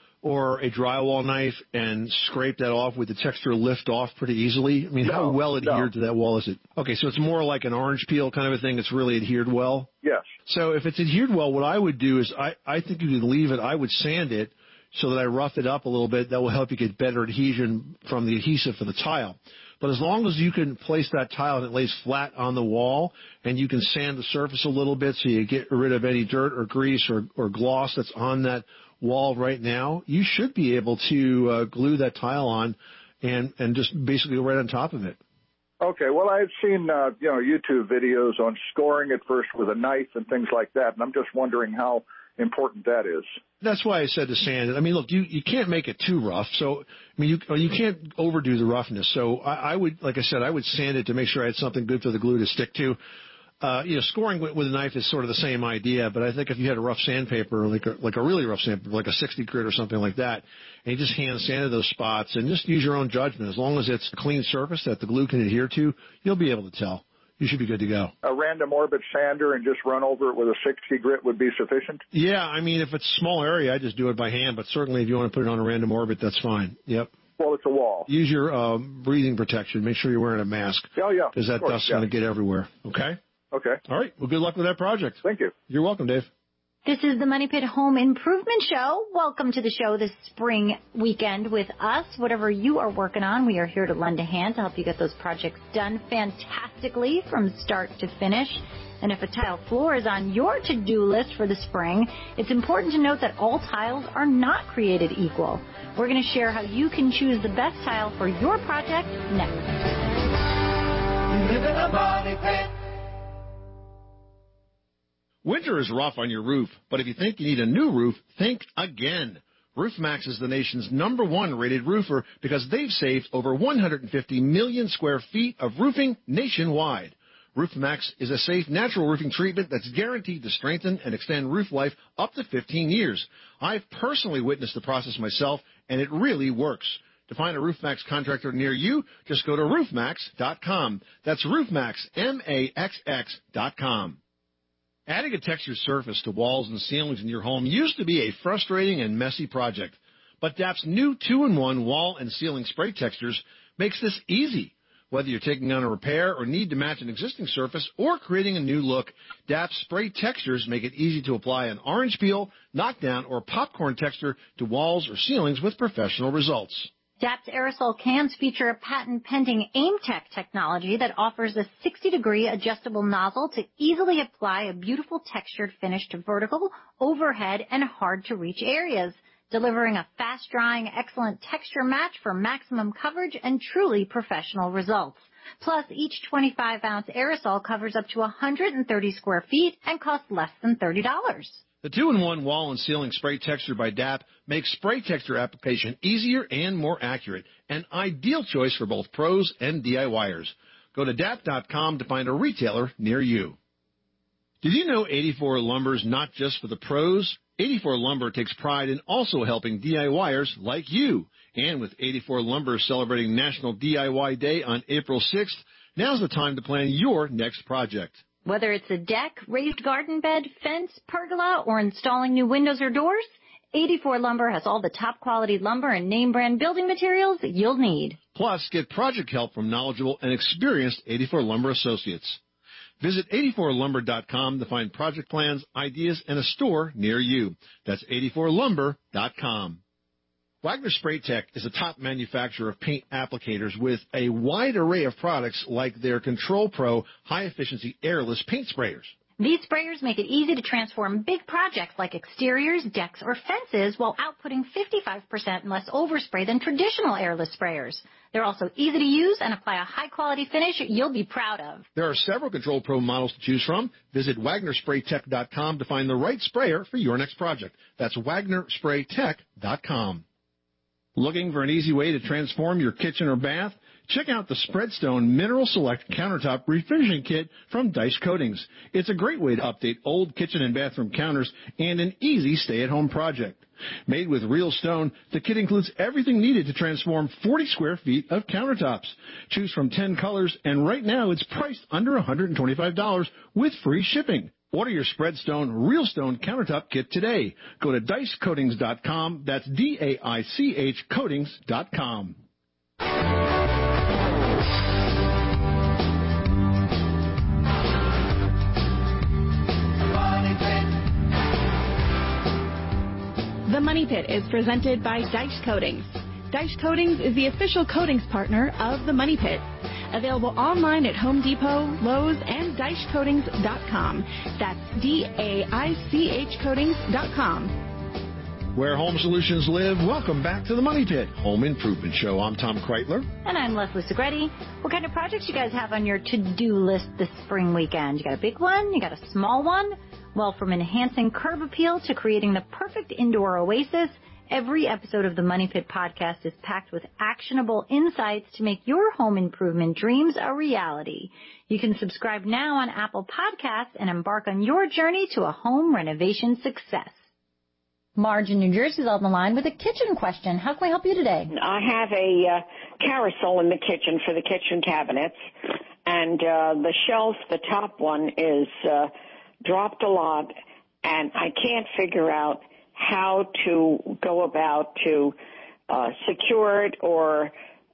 or a drywall knife and scrape that off with the texture lift off pretty easily? I mean, No, how well adhered no. to that wall is it? Okay, so it's more like an orange peel kind of a thing. It's really adhered well? Yes. So if it's adhered well, what I would do is I, I think you can leave it. I would sand it so that I rough it up a little bit. That will help you get better adhesion from the adhesive for the tile. But as long as you can place that tile and it lays flat on the wall and you can sand the surface a little bit so you get rid of any dirt or grease or, or gloss that's on that wall right now, you should be able to uh, glue that tile on and, and just basically go right on top of it. Okay. Well, I've seen uh, you know YouTube videos on scoring it first with a knife and things like that, and I'm just wondering how important that is. That's why I said to sand it. I mean, look, you, you can't make it too rough. So, I mean, you you can't overdo the roughness. So I, I would, like I said, I would sand it to make sure I had something good for the glue to stick to. Uh, you know, scoring with, with a knife is sort of the same idea, but I think if you had a rough sandpaper, like a, like a really rough sandpaper, like a sixty grit or something like that, and you just hand sanded those spots and just use your own judgment. As long as it's a clean surface that the glue can adhere to, you'll be able to tell. You should be good to go. A random orbit sander and just run over it with a sixty grit would be sufficient? Yeah, I mean, if it's a small area, I just do it by hand, but certainly if you want to put it on a random orbit, that's fine. Yep. Well, it's a wall. Use your um, breathing protection. Make sure you're wearing a mask. Oh, yeah. Because that Of course, dust's yeah. going to get everywhere. Okay? Okay. All right. Well, good luck with that project. Thank you. You're welcome, Dave. This is the Money Pit Home Improvement Show. Welcome to the show this spring weekend with us. Whatever you are working on, we are here to lend a hand to help you get those projects done fantastically from start to finish. And if a tile floor is on your to-do list for the spring, it's important to note that all tiles are not created equal. We're going to share how you can choose the best tile for your project next. You live in a money pit. Winter is rough on your roof, but if you think you need a new roof, think again. RoofMax is the nation's number one rated roofer because they've saved over one hundred fifty million square feet of roofing nationwide. RoofMax is a safe, natural roofing treatment that's guaranteed to strengthen and extend roof life up to fifteen years. I've personally witnessed the process myself, and it really works. To find a RoofMax contractor near you, just go to roof max dot com. That's RoofMax, M A X X dot com. Adding a textured surface to walls and ceilings in your home used to be a frustrating and messy project. But D A P's new two in one wall and ceiling spray textures makes this easy. Whether you're taking on a repair or need to match an existing surface or creating a new look, D A P's spray textures make it easy to apply an orange peel, knockdown, or popcorn texture to walls or ceilings with professional results. D A P's aerosol cans feature a patent-pending AimTech technology that offers a sixty degree adjustable nozzle to easily apply a beautiful textured finish to vertical, overhead, and hard-to-reach areas, delivering a fast-drying, excellent texture match for maximum coverage and truly professional results. Plus, each twenty-five ounce aerosol covers up to one hundred thirty square feet and costs less than thirty dollars. The two in one wall and ceiling spray texture by D A P makes spray texture application easier and more accurate, an ideal choice for both pros and DIYers. Go to D A P dot com to find a retailer near you. Did you know eighty-four Lumber is not just for the pros? eighty-four Lumber takes pride in also helping DIYers like you. And with eighty-four Lumber celebrating National D I Y Day on April sixth, now's the time to plan your next project. Whether it's a deck, raised garden bed, fence, pergola, or installing new windows or doors, eighty-four Lumber has all the top quality lumber and name brand building materials you'll need. Plus, get project help from knowledgeable and experienced eighty-four Lumber associates. Visit eighty-four lumber dot com to find project plans, ideas, and a store near you. That's eighty-four lumber dot com. Wagner Spray Tech is a top manufacturer of paint applicators with a wide array of products like their Control Pro high-efficiency airless paint sprayers. These sprayers make it easy to transform big projects like exteriors, decks, or fences while outputting fifty-five percent less overspray than traditional airless sprayers. They're also easy to use and apply a high-quality finish you'll be proud of. There are several Control Pro models to choose from. Visit Wagner Spray Tech dot com to find the right sprayer for your next project. That's Wagner Spray Tech dot com. Looking for an easy way to transform your kitchen or bath? Check out the Spreadstone Mineral Select Countertop Refinishing Kit from Dice Coatings. It's a great way to update old kitchen and bathroom counters and an easy stay-at-home project. Made with real stone, the kit includes everything needed to transform forty square feet of countertops. Choose from ten colors, and right now it's priced under one hundred twenty-five dollars with free shipping. Order your Spreadstone Real Stone Countertop Kit today. Go to Dice Coatings dot com. That's D A I C H Coatings dot com. The Money Pit is presented by Dice Coatings. Dice Coatings is the official coatings partner of The Money Pit. Available online at Home Depot, Lowe's, and Dice Coatings dot com. That's D A I C H Coatings dot com. Where home solutions live, welcome back to the Money Pit Home Improvement Show. I'm Tom Kreitler. And I'm Leslie Segretti. What kind of projects you guys have on your to-do list this spring weekend? You got a big one? You got a small one? Well, from enhancing curb appeal to creating the perfect indoor oasis, every episode of the Money Pit podcast is packed with actionable insights to make your home improvement dreams a reality. You can subscribe now on Apple Podcasts and embark on your journey to a home renovation success. Marge in New Jersey is on the line with a kitchen question. How can we help you today? I have a uh, carousel in the kitchen for the kitchen cabinets, and uh, the shelf, the top one, is uh, dropped a lot, and I can't figure out how to go about to uh, secure it, or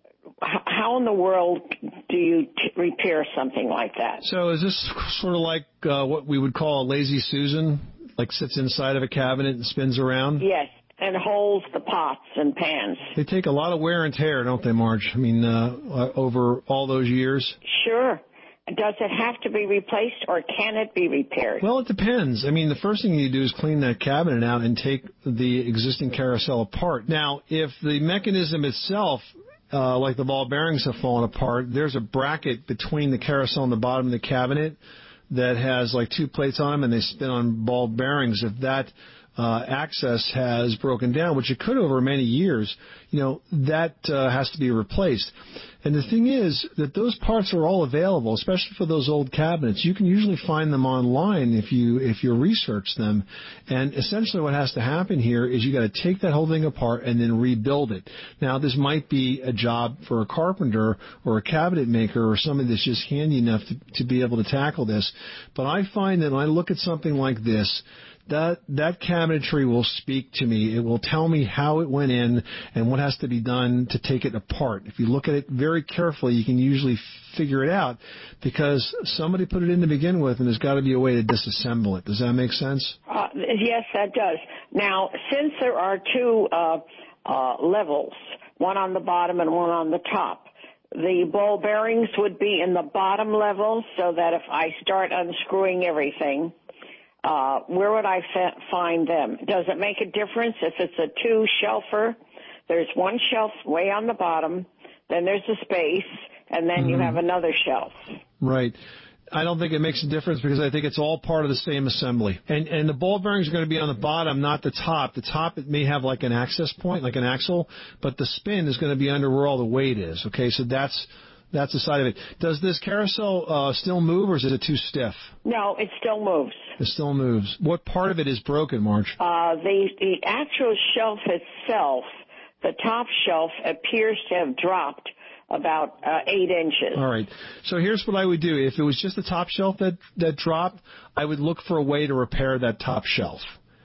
h- how in the world do you t- repair something like that? So is this sort of like uh, what we would call a lazy Susan, like sits inside of a cabinet and spins around? Yes, and holds the pots and pans. They take a lot of wear and tear, don't they, Marge? I mean, uh, over all those years? Sure. Does it have to be replaced, or can it be repaired? Well, it depends. I mean, the first thing you do is clean that cabinet out and take the existing carousel apart. Now, if the mechanism itself, uh, like the ball bearings have fallen apart, there's a bracket between the carousel and the bottom of the cabinet that has like two plates on them, and they spin on ball bearings. If that uh, access has broken down, which it could over many years, you know, that uh, has to be replaced. And the thing is that those parts are all available, especially for those old cabinets. You can usually find them online if you if you research them. And essentially what has to happen here is you got to take that whole thing apart and then rebuild it. Now, this might be a job for a carpenter or a cabinet maker or somebody that's just handy enough to, to be able to tackle this. But I find that when I look at something like this, that that cabinetry will speak to me. It will tell me how it went in and what has to be done to take it apart. If you look at it very carefully, you can usually figure it out because somebody put it in to begin with, and there's got to be a way to disassemble it. Does that make sense? Uh, yes, that does. Now, since there are two uh, uh, levels, one on the bottom and one on the top, the ball bearings would be in the bottom level so that if I start unscrewing everything, Uh, where would I fa- find them? Does it make a difference if it's a two-shelfer? There's one shelf way on the bottom, then there's a space, and then mm-hmm. you have another shelf. Right. I don't think it makes a difference because I think it's all part of the same assembly. And and the ball bearings are going to be on the bottom, not the top. The top, it may have like an access point, like an axle, but the spin is going to be under where all the weight is. Okay, so that's... That's the side of it. Does this carousel uh, still move, or is it too stiff? No, it still moves. It still moves. What part of it is broken, Marge? Uh, the, the actual shelf itself, the top shelf, appears to have dropped about uh, eight inches. All right. So here's what I would do. If it was just the top shelf that, that dropped, I would look for a way to repair that top shelf.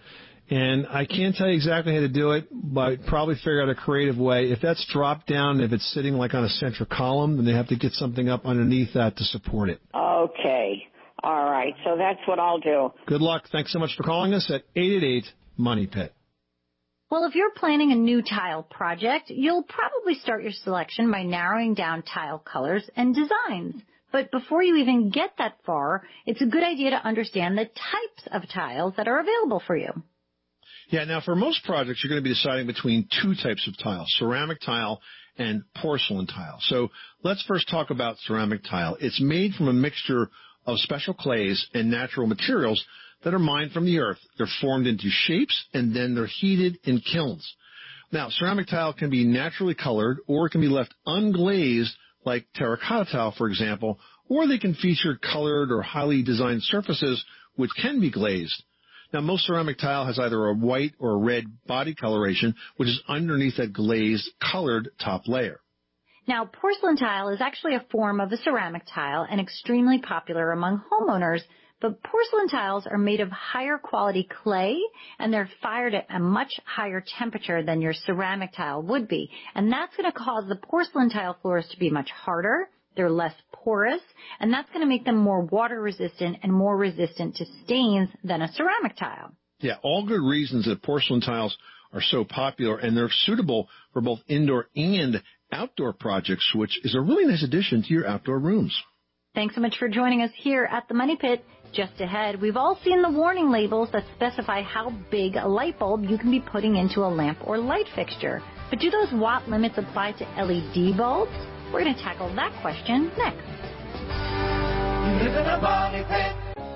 And I can't tell you exactly how to do it, but I'd probably figure out a creative way. If that's dropped down, if it's sitting like on a central column, then they have to get something up underneath that to support it. Okay. All right. So that's what I'll do. Good luck. Thanks so much for calling us at eight eight eight, MONEY PIT. Well, if you're planning a new tile project, you'll probably start your selection by narrowing down tile colors and designs. But before you even get that far, it's a good idea to understand the types of tiles that are available for you. Yeah, now for most projects, you're going to be deciding between two types of tile, ceramic tile and porcelain tile. So let's first talk about ceramic tile. It's made from a mixture of special clays and natural materials that are mined from the earth. They're formed into shapes, and then they're heated in kilns. Now, ceramic tile can be naturally colored, or it can be left unglazed, like terracotta tile, for example, or they can feature colored or highly designed surfaces which can be glazed. Now, most ceramic tile has either a white or a red body coloration, which is underneath that glazed, colored top layer. Now, porcelain tile is actually a form of a ceramic tile and extremely popular among homeowners, but porcelain tiles are made of higher quality clay, and they're fired at a much higher temperature than your ceramic tile would be. And that's going to cause the porcelain tile floors to be much harder, they're less porous, and that's going to make them more water resistant and more resistant to stains than a ceramic tile. Yeah, all good reasons that porcelain tiles are so popular, and they're suitable for both indoor and outdoor projects, which is a really nice addition to your outdoor rooms. Thanks so much for joining us here at the Money Pit. Just ahead, we've all seen the warning labels that specify how big a light bulb you can be putting into a lamp or light fixture. But do those watt limits apply to L E D bulbs? We're going to tackle that question next. You live in a Money Pit.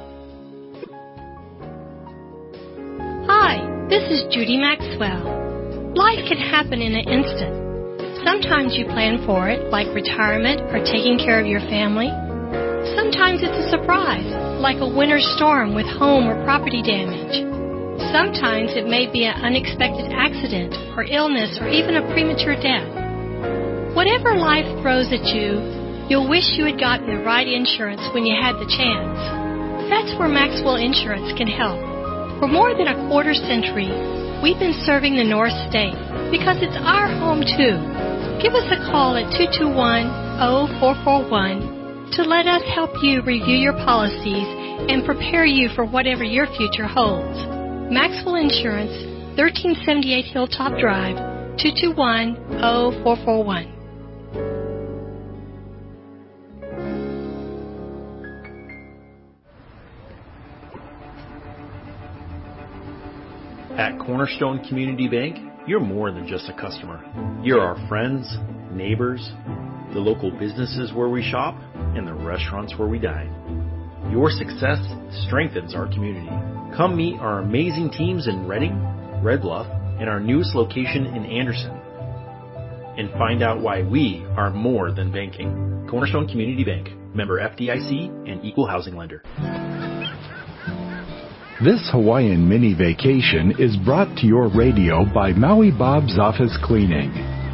Hi, this is Judy Maxwell. Life can happen in an instant. Sometimes you plan for it, like retirement or taking care of your family. Sometimes it's a surprise, like a winter storm with home or property damage. Sometimes it may be an unexpected accident or illness or even a premature death. Whatever life throws at you, you'll wish you had gotten the right insurance when you had the chance. That's where Maxwell Insurance can help. For more than a quarter century, we've been serving the North State because it's our home too. Give us a call at two two one, oh four four one to let us help you review your policies and prepare you for whatever your future holds. Maxwell Insurance, thirteen seventy-eight Hilltop Drive, two two one, oh four four one. At Cornerstone Community Bank, you're more than just a customer. You're our friends, neighbors, the local businesses where we shop, and the restaurants where we dine. Your success strengthens our community. Come meet our amazing teams in Redding, Red Bluff, and our newest location in Anderson. And find out why we are more than banking. Cornerstone Community Bank, member F D I C and equal housing lender. This Hawaiian mini vacation is brought to your radio by Maui Bob's Office Cleaning.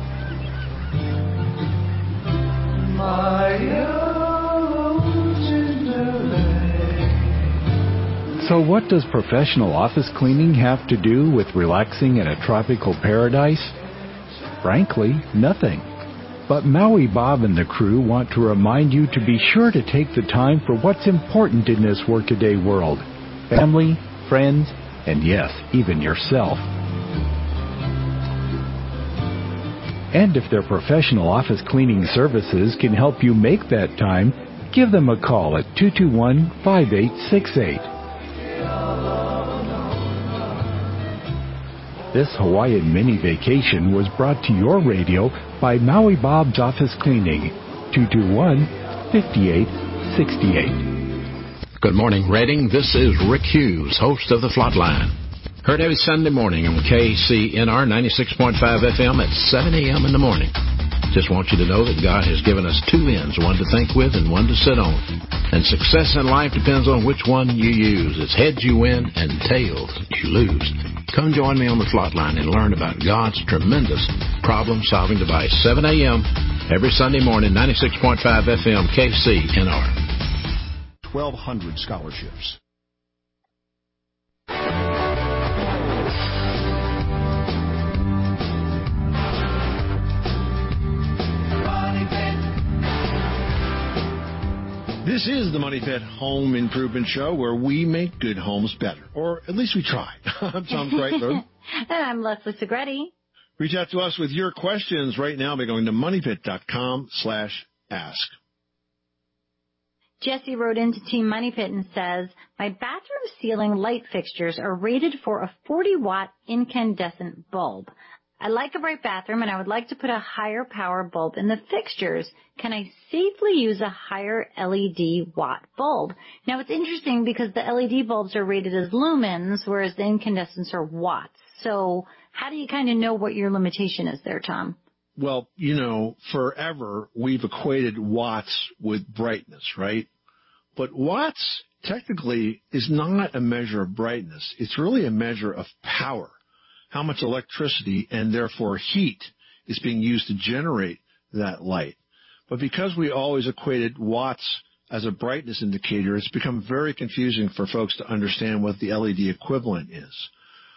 So what does professional office cleaning have to do with relaxing in a tropical paradise? Frankly, nothing. But Maui Bob and the crew want to remind you to be sure to take the time for what's important in this workaday world. Family, friends, and yes, even yourself. And if their professional office cleaning services can help you make that time, give them a call at two two one, five eight six eight. This Hawaiian mini vacation was brought to your radio by Maui Bob's Office Cleaning, two two one, five eight six eight. Good morning, Redding. This is Rick Hughes, host of The Flatline. Heard every Sunday morning on K C N R ninety-six point five F M at seven a.m. in the morning. Just want you to know that God has given us two ends, one to think with and one to sit on. And success in life depends on which one you use. It's heads you win and tails you lose. Come join me on The Flatline and learn about God's tremendous problem-solving device. seven a.m. every Sunday morning, ninety-six point five F M, K C N R. twelve hundred scholarships. This is the Money Pit Home Improvement Show, where we make good homes better. Or at least we try. I'm Tom Kreitler. And I'm Leslie Segretti. Reach out to us with your questions right now by going to moneypit.com slash ask. Jesse wrote into Team Money Pit and says, my bathroom ceiling light fixtures are rated for a forty watt incandescent bulb. I like a bright bathroom, and I would like to put a higher power bulb in the fixtures. Can I safely use a higher L E D watt bulb? Now, it's interesting because the L E D bulbs are rated as lumens, whereas the incandescents are watts. So how do you kind of know what your limitation is there, Tom? Well, you know, forever we've equated watts with brightness, right? But watts technically is not a measure of brightness. It's really a measure of power. How much electricity and therefore heat is being used to generate that light. But because we always equated watts as a brightness indicator, it's become very confusing for folks to understand what the L E D equivalent is.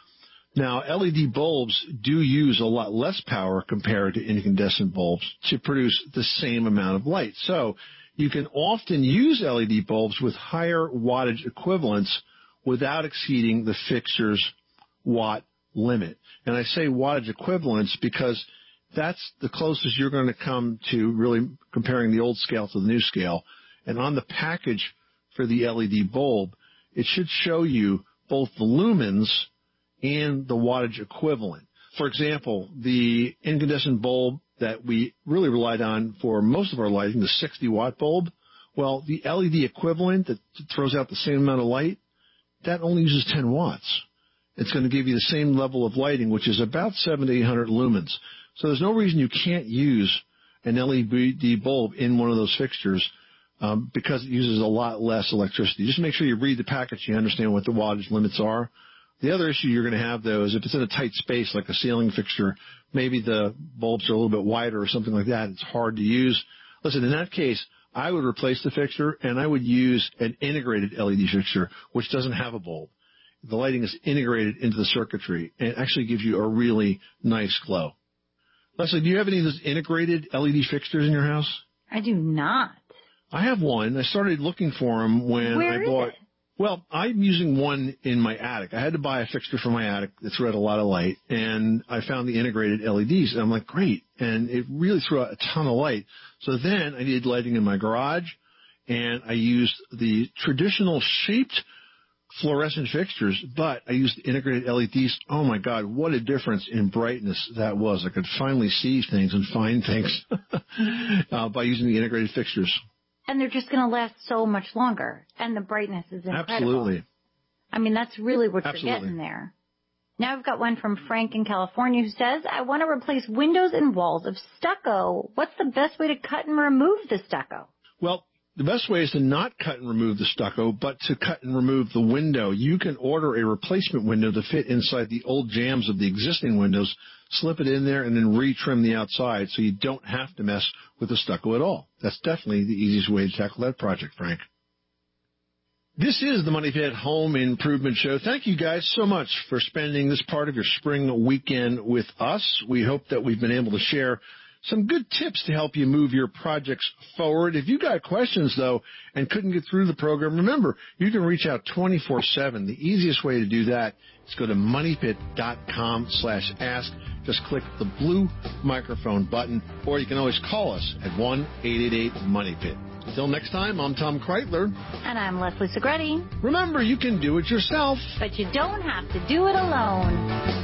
Now, L E D bulbs do use a lot less power compared to incandescent bulbs to produce the same amount of light. So you can often use L E D bulbs with higher wattage equivalents without exceeding the fixture's watt limit. And I say wattage equivalents because that's the closest you're going to come to really comparing the old scale to the new scale. And on the package for the L E D bulb, it should show you both the lumens and the wattage equivalent. For example, the incandescent bulb that we really relied on for most of our lighting, the sixty watt bulb, well, the L E D equivalent that throws out the same amount of light, that only uses ten watts. It's going to give you the same level of lighting, which is about seven to eight hundred lumens. So there's no reason you can't use an L E D bulb in one of those fixtures um, because it uses a lot less electricity. Just make sure you read the package, you understand what the wattage limits are. The other issue you're going to have, though, is if it's in a tight space like a ceiling fixture, maybe the bulbs are a little bit wider or something like that. It's hard to use. Listen, in that case, I would replace the fixture, and I would use an integrated L E D fixture, which doesn't have a bulb. The lighting is integrated into the circuitry, and it actually gives you a really nice glow. Leslie, do you have any of those integrated L E D fixtures in your house? I do not. I have one. I started looking for them when Where I bought. Is it? Well, I'm using one in my attic. I had to buy a fixture for my attic that threw out a lot of light, and I found the integrated L E Ds, and I'm like, great. And it really threw out a ton of light. So then I needed lighting in my garage, and I used the traditional shaped fluorescent fixtures, but I used the integrated L E Ds. Oh, my God, what a difference in brightness that was. I could finally see things and find things uh, by using the integrated fixtures. And they're just going to last so much longer, and the brightness is incredible. Absolutely. I mean, that's really what Absolutely. you're getting there. Now I've got one from Frank in California who says, I want to replace windows and walls of stucco. What's the best way to cut and remove the stucco? Well, the best way is to not cut and remove the stucco, but to cut and remove the window. You can order a replacement window to fit inside the old jambs of the existing windows, slip it in there, and then retrim the outside so you don't have to mess with the stucco at all. That's definitely the easiest way to tackle that project, Frank. This is the Money Pit Home Improvement Show. Thank you guys so much for spending this part of your spring weekend with us. We hope that we've been able to share some good tips to help you move your projects forward. If you got questions, though, and couldn't get through the program, remember, you can reach out twenty-four seven. The easiest way to do that is go to moneypit.com slash ask. Just click the blue microphone button, or you can always call us at one eight eight eight money pit. Until next time, I'm Tom Kreitler. And I'm Leslie Segretti. Remember, you can do it yourself, but you don't have to do it alone.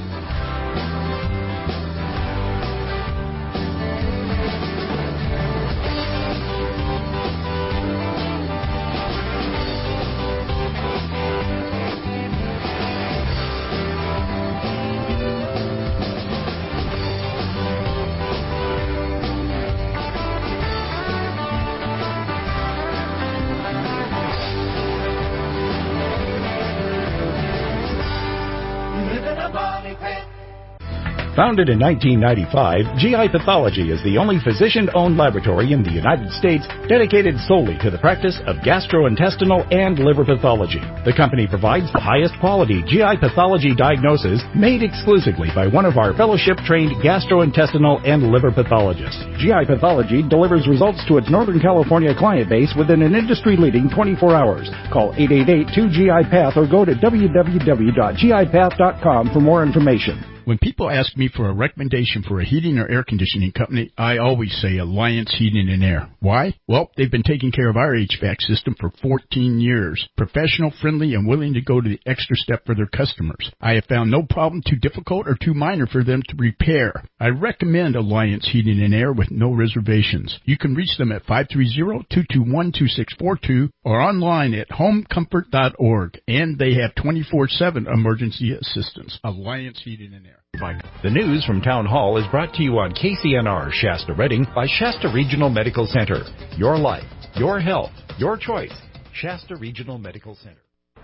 Founded in nineteen ninety-five, G I Pathology is the only physician-owned laboratory in the United States dedicated solely to the practice of gastrointestinal and liver pathology. The company provides the highest quality G I pathology diagnosis made exclusively by one of our fellowship-trained gastrointestinal and liver pathologists. G I Pathology delivers results to its Northern California client base within an industry-leading twenty-four hours. Call eight eight eight, two G I Path or go to w w w dot g i path dot com for more information. When people ask me for a recommendation for a heating or air conditioning company, I always say Alliance Heating and Air. Why? Well, they've been taking care of our H V A C system for fourteen years. Professional, friendly, and willing to go to the extra step for their customers. I have found no problem too difficult or too minor for them to repair. I recommend Alliance Heating and Air with no reservations. You can reach them at five three zero, two two one, two six four two or online at home comfort dot org. And they have twenty-four seven emergency assistance. Alliance Heating and Air. The news from Town Hall is brought to you on K C N R Shasta Redding by Shasta Regional Medical Center. Your life, your health, your choice. Shasta Regional Medical Center.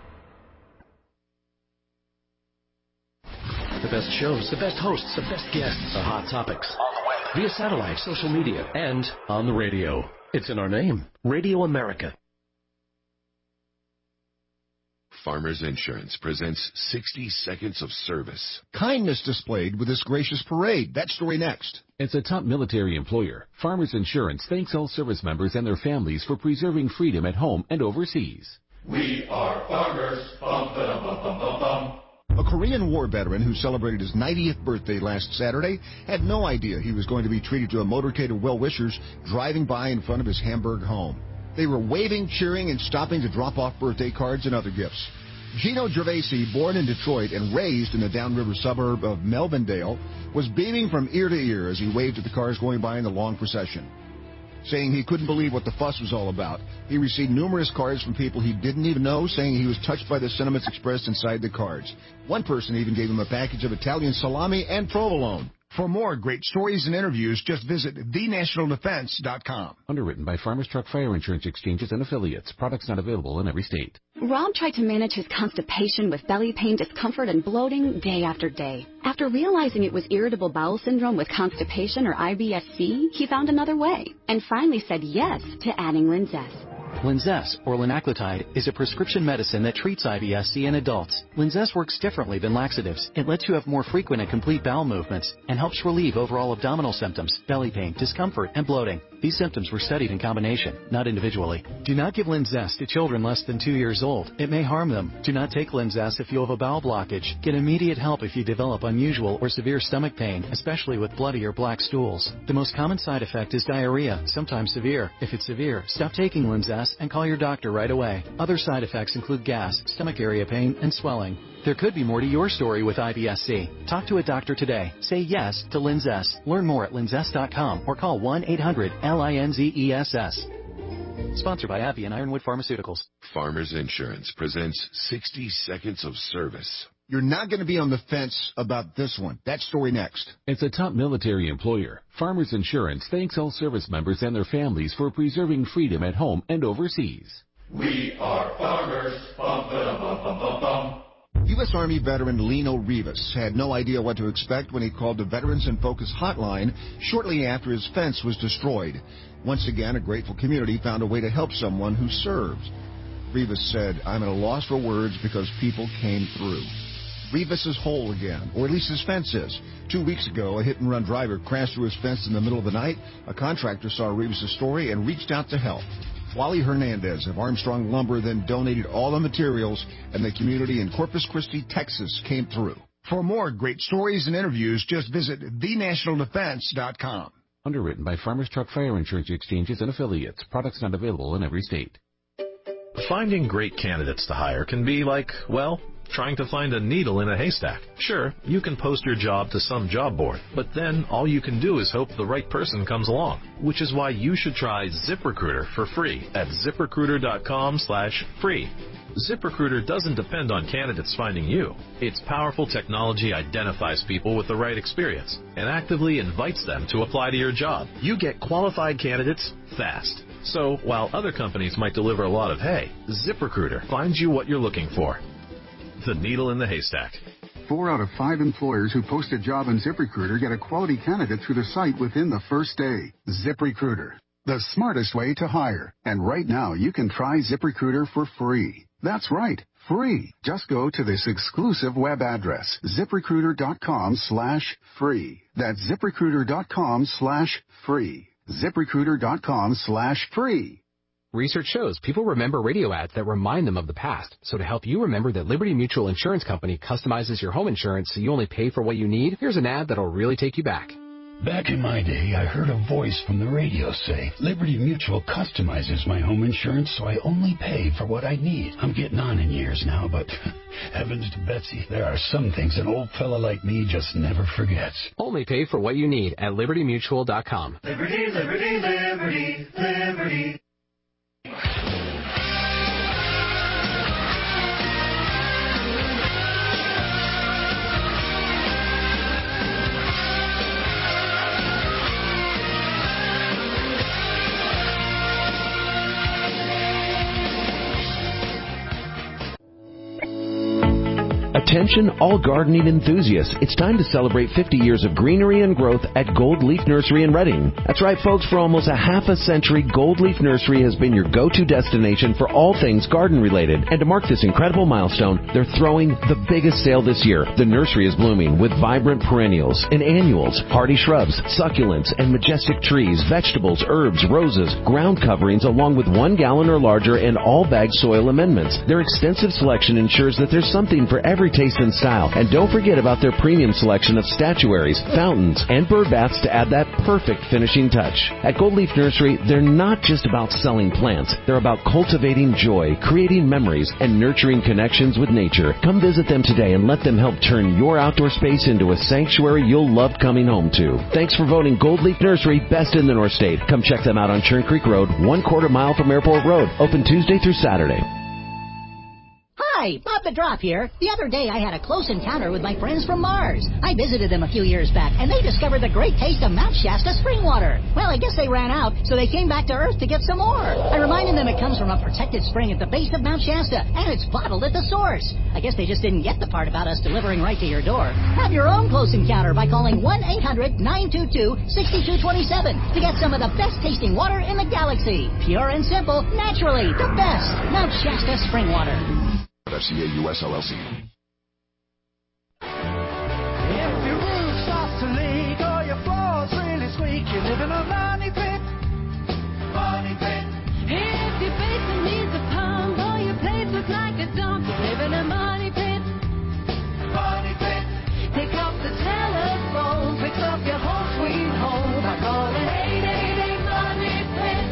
The best shows, the best hosts, the best guests, the hot topics. On the web, via satellite, social media, and on the radio. It's in our name. Radio America. Farmers Insurance presents sixty seconds of service. Kindness displayed with this gracious parade. That story next. It's a top military employer. Farmers Insurance thanks all service members and their families for preserving freedom at home and overseas. We are farmers. Bum, ba-dum, bum, bum, bum, bum. A Korean War veteran who celebrated his ninetieth birthday last Saturday had no idea he was going to be treated to a motorcade of well-wishers driving by in front of his Hamburg home. They were waving, cheering, and stopping to drop off birthday cards and other gifts. Gino Gervasi, born in Detroit and raised in the downriver suburb of Melvindale, was beaming from ear to ear as he waved at the cars going by in the long procession. Saying he couldn't believe what the fuss was all about, he received numerous cards from people he didn't even know, saying he was touched by the sentiments expressed inside the cards. One person even gave him a package of Italian salami and provolone. For more great stories and interviews, just visit the national defense dot com. Underwritten by Farmers Truck Fire Insurance Exchanges and Affiliates. Products not available in every state. Rob tried to manage his constipation with belly pain, discomfort, and bloating day after day. After realizing it was irritable bowel syndrome with constipation or I B S C, he found another way and finally said yes to adding Linzess. Linzess, or linaclotide, is a prescription medicine that treats I B S C in adults. Linzess works differently than laxatives. It lets you have more frequent and complete bowel movements and helps relieve overall abdominal symptoms, belly pain, discomfort, and bloating. These symptoms were studied in combination, not individually. Do not give Linzess to children less than two years old. It may harm them. Do not take Linzess if you have a bowel blockage. Get immediate help if you develop unusual or severe stomach pain, especially with bloody or black stools. The most common side effect is diarrhea, sometimes severe. If it's severe, stop taking Linzess and call your doctor right away. Other side effects include gas, stomach area pain, and swelling. There could be more to your story with I B S C. Talk to a doctor today. Say yes to Linzess. Learn more at linzess dot com or call one eight hundred L I N Z E S S. Sponsored by AbbVie and Ironwood Pharmaceuticals. Farmers Insurance presents sixty seconds of service. You're not going to be on the fence about this one. That story next. It's a top military employer. Farmers Insurance thanks all service members and their families for preserving freedom at home and overseas. We are farmers. Bum, ba-dum, bum, bum, bum, bum. U S Army veteran Lino Rivas had no idea what to expect when he called the Veterans in Focus hotline shortly after his fence was destroyed. Once again, a grateful community found a way to help someone who served. Rivas said, "I'm at a loss for words because people came through." Rivas is whole again, or at least his fence is. Two weeks ago, a hit-and-run driver crashed through his fence in the middle of the night. A contractor saw Rivas' story and reached out to help. Wally Hernandez of Armstrong Lumber then donated all the materials, and the community in Corpus Christi, Texas, came through. For more great stories and interviews, just visit the national defense dot com. Underwritten by Farmers Truck Fire Insurance Exchanges and Affiliates. Products not available in every state. Finding great candidates to hire can be like, well, trying to find a needle in a haystack. Sure, you can post your job to some job board, but then all you can do is hope the right person comes along, which is why you should try ZipRecruiter for free at zip recruiter dot com slash free. ZipRecruiter doesn't depend on candidates finding you. Its powerful technology identifies people with the right experience and actively invites them to apply to your job. You get qualified candidates fast. So while other companies might deliver a lot of hay, ZipRecruiter finds you what you're looking for. The needle in the haystack. four out of five employers who post a job on ZipRecruiter get a quality candidate through the site within the first day. ZipRecruiter, the smartest way to hire. And right now, you can try ZipRecruiter for free. That's right, free. Just go to this exclusive web address, ZipRecruiter.com slash free. That's ZipRecruiter.com slash free. ZipRecruiter.com slash free. Research shows people remember radio ads that remind them of the past. So to help you remember that Liberty Mutual Insurance Company customizes your home insurance so you only pay for what you need, here's an ad that'll really take you back. Back in my day, I heard a voice from the radio say, Liberty Mutual customizes my home insurance so I only pay for what I need. I'm getting on in years now, but heavens to Betsy, there are some things an old fella like me just never forgets. Only pay for what you need at Liberty Mutual dot com. Liberty, liberty, liberty, liberty. Attention all gardening enthusiasts. It's time to celebrate fifty years of greenery and growth at Gold Leaf Nursery in Reading. That's right, folks. For almost a half a century, Gold Leaf Nursery has been your go-to destination for all things garden-related. And to mark this incredible milestone, they're throwing the biggest sale this year. The nursery is blooming with vibrant perennials and annuals, hardy shrubs, succulents, and majestic trees, vegetables, herbs, roses, ground coverings, along with one gallon or larger and all-bag soil amendments. Their extensive selection ensures that there's something for every taste and style. And don't forget about their premium selection of statuaries, fountains, and bird baths to add that perfect finishing touch. At Gold Leaf Nursery, they're not just about selling plants. They're about cultivating joy, creating memories, and nurturing connections with nature. Come visit them today and let them help turn your outdoor space into a sanctuary you'll love coming home to. Thanks for voting Gold Leaf Nursery best in the North State. Come check them out on Churn Creek Road, one quarter mile from Airport Road. Open Tuesday through Saturday. Hi, Bob the Drop here. The other day I had a close encounter with my friends from Mars. I visited them a few years back, and they discovered the great taste of Mount Shasta spring water. Well, I guess they ran out, so they came back to Earth to get some more. I reminded them it comes from a protected spring at the base of Mount Shasta, and it's bottled at the source. I guess they just didn't get the part about us delivering right to your door. Have your own close encounter by calling one eight hundred nine two two six two two seven to get some of the best tasting water in the galaxy. Pure and simple, naturally, the best. Mount Shasta spring water. F C A U S L L C. If your roof starts to leak or your floor's really squeak, you live in a money pit. Money pit. If your basement needs a pump or your place looks like a dump, you live in a money pit. Money pit. Pick up the telephone, fix up your home sweet home by calling eight eight eight Money Pit.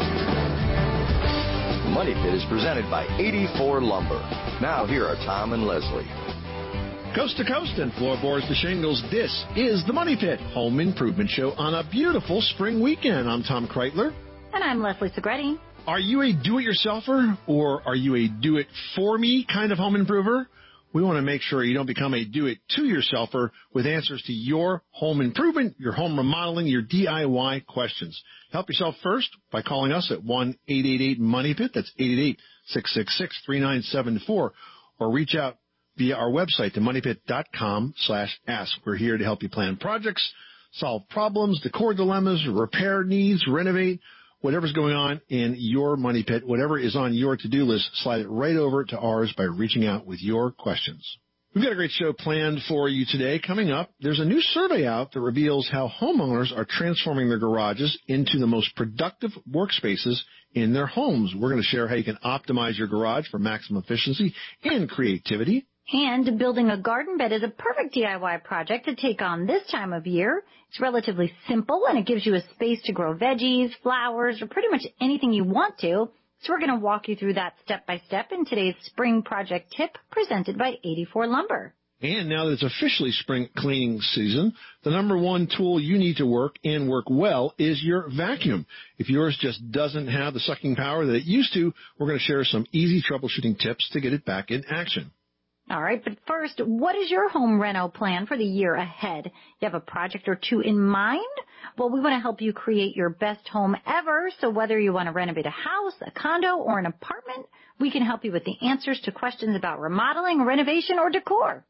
Money Pit is presented by eighty-four Lumber. Now, here are Tom and Leslie. Coast to coast and floorboards to shingles, this is the Money Pit Home Improvement Show on a beautiful spring weekend. I'm Tom Kreitler. And I'm Leslie Segretti. Are you a do-it-yourselfer or are you a do-it-for-me kind of home improver? We want to make sure you don't become a do-it-to-yourselfer with answers to your home improvement, your home remodeling, your D I Y questions. Help yourself first by calling us at one eight eight eight Money Pit. That's eight eight eight, six six six, three nine seven four. Or reach out via our website to moneypit.com slash ask. We're here to help you plan projects, solve problems, decor dilemmas, repair needs, renovate, whatever's going on in your money pit, whatever is on your to-do list, slide it right over to ours by reaching out with your questions. We've got a great show planned for you today. Coming up, there's a new survey out that reveals how homeowners are transforming their garages into the most productive workspaces in their homes. We're going to share how you can optimize your garage for maximum efficiency and creativity. And building a garden bed is a perfect D I Y project to take on this time of year. It's relatively simple, and it gives you a space to grow veggies, flowers, or pretty much anything you want to. So we're going to walk you through that step by step in today's spring project tip presented by eighty-four Lumber. And now that it's officially spring cleaning season, the number one tool you need to work and work well is your vacuum. If yours just doesn't have the sucking power that it used to, we're going to share some easy troubleshooting tips to get it back in action. All right, but first, what is your home reno plan for the year ahead? You have a project or two in mind? Well, we want to help you create your best home ever, so whether you want to renovate a house, a condo, or an apartment, we can help you with the answers to questions about remodeling, renovation, or decor.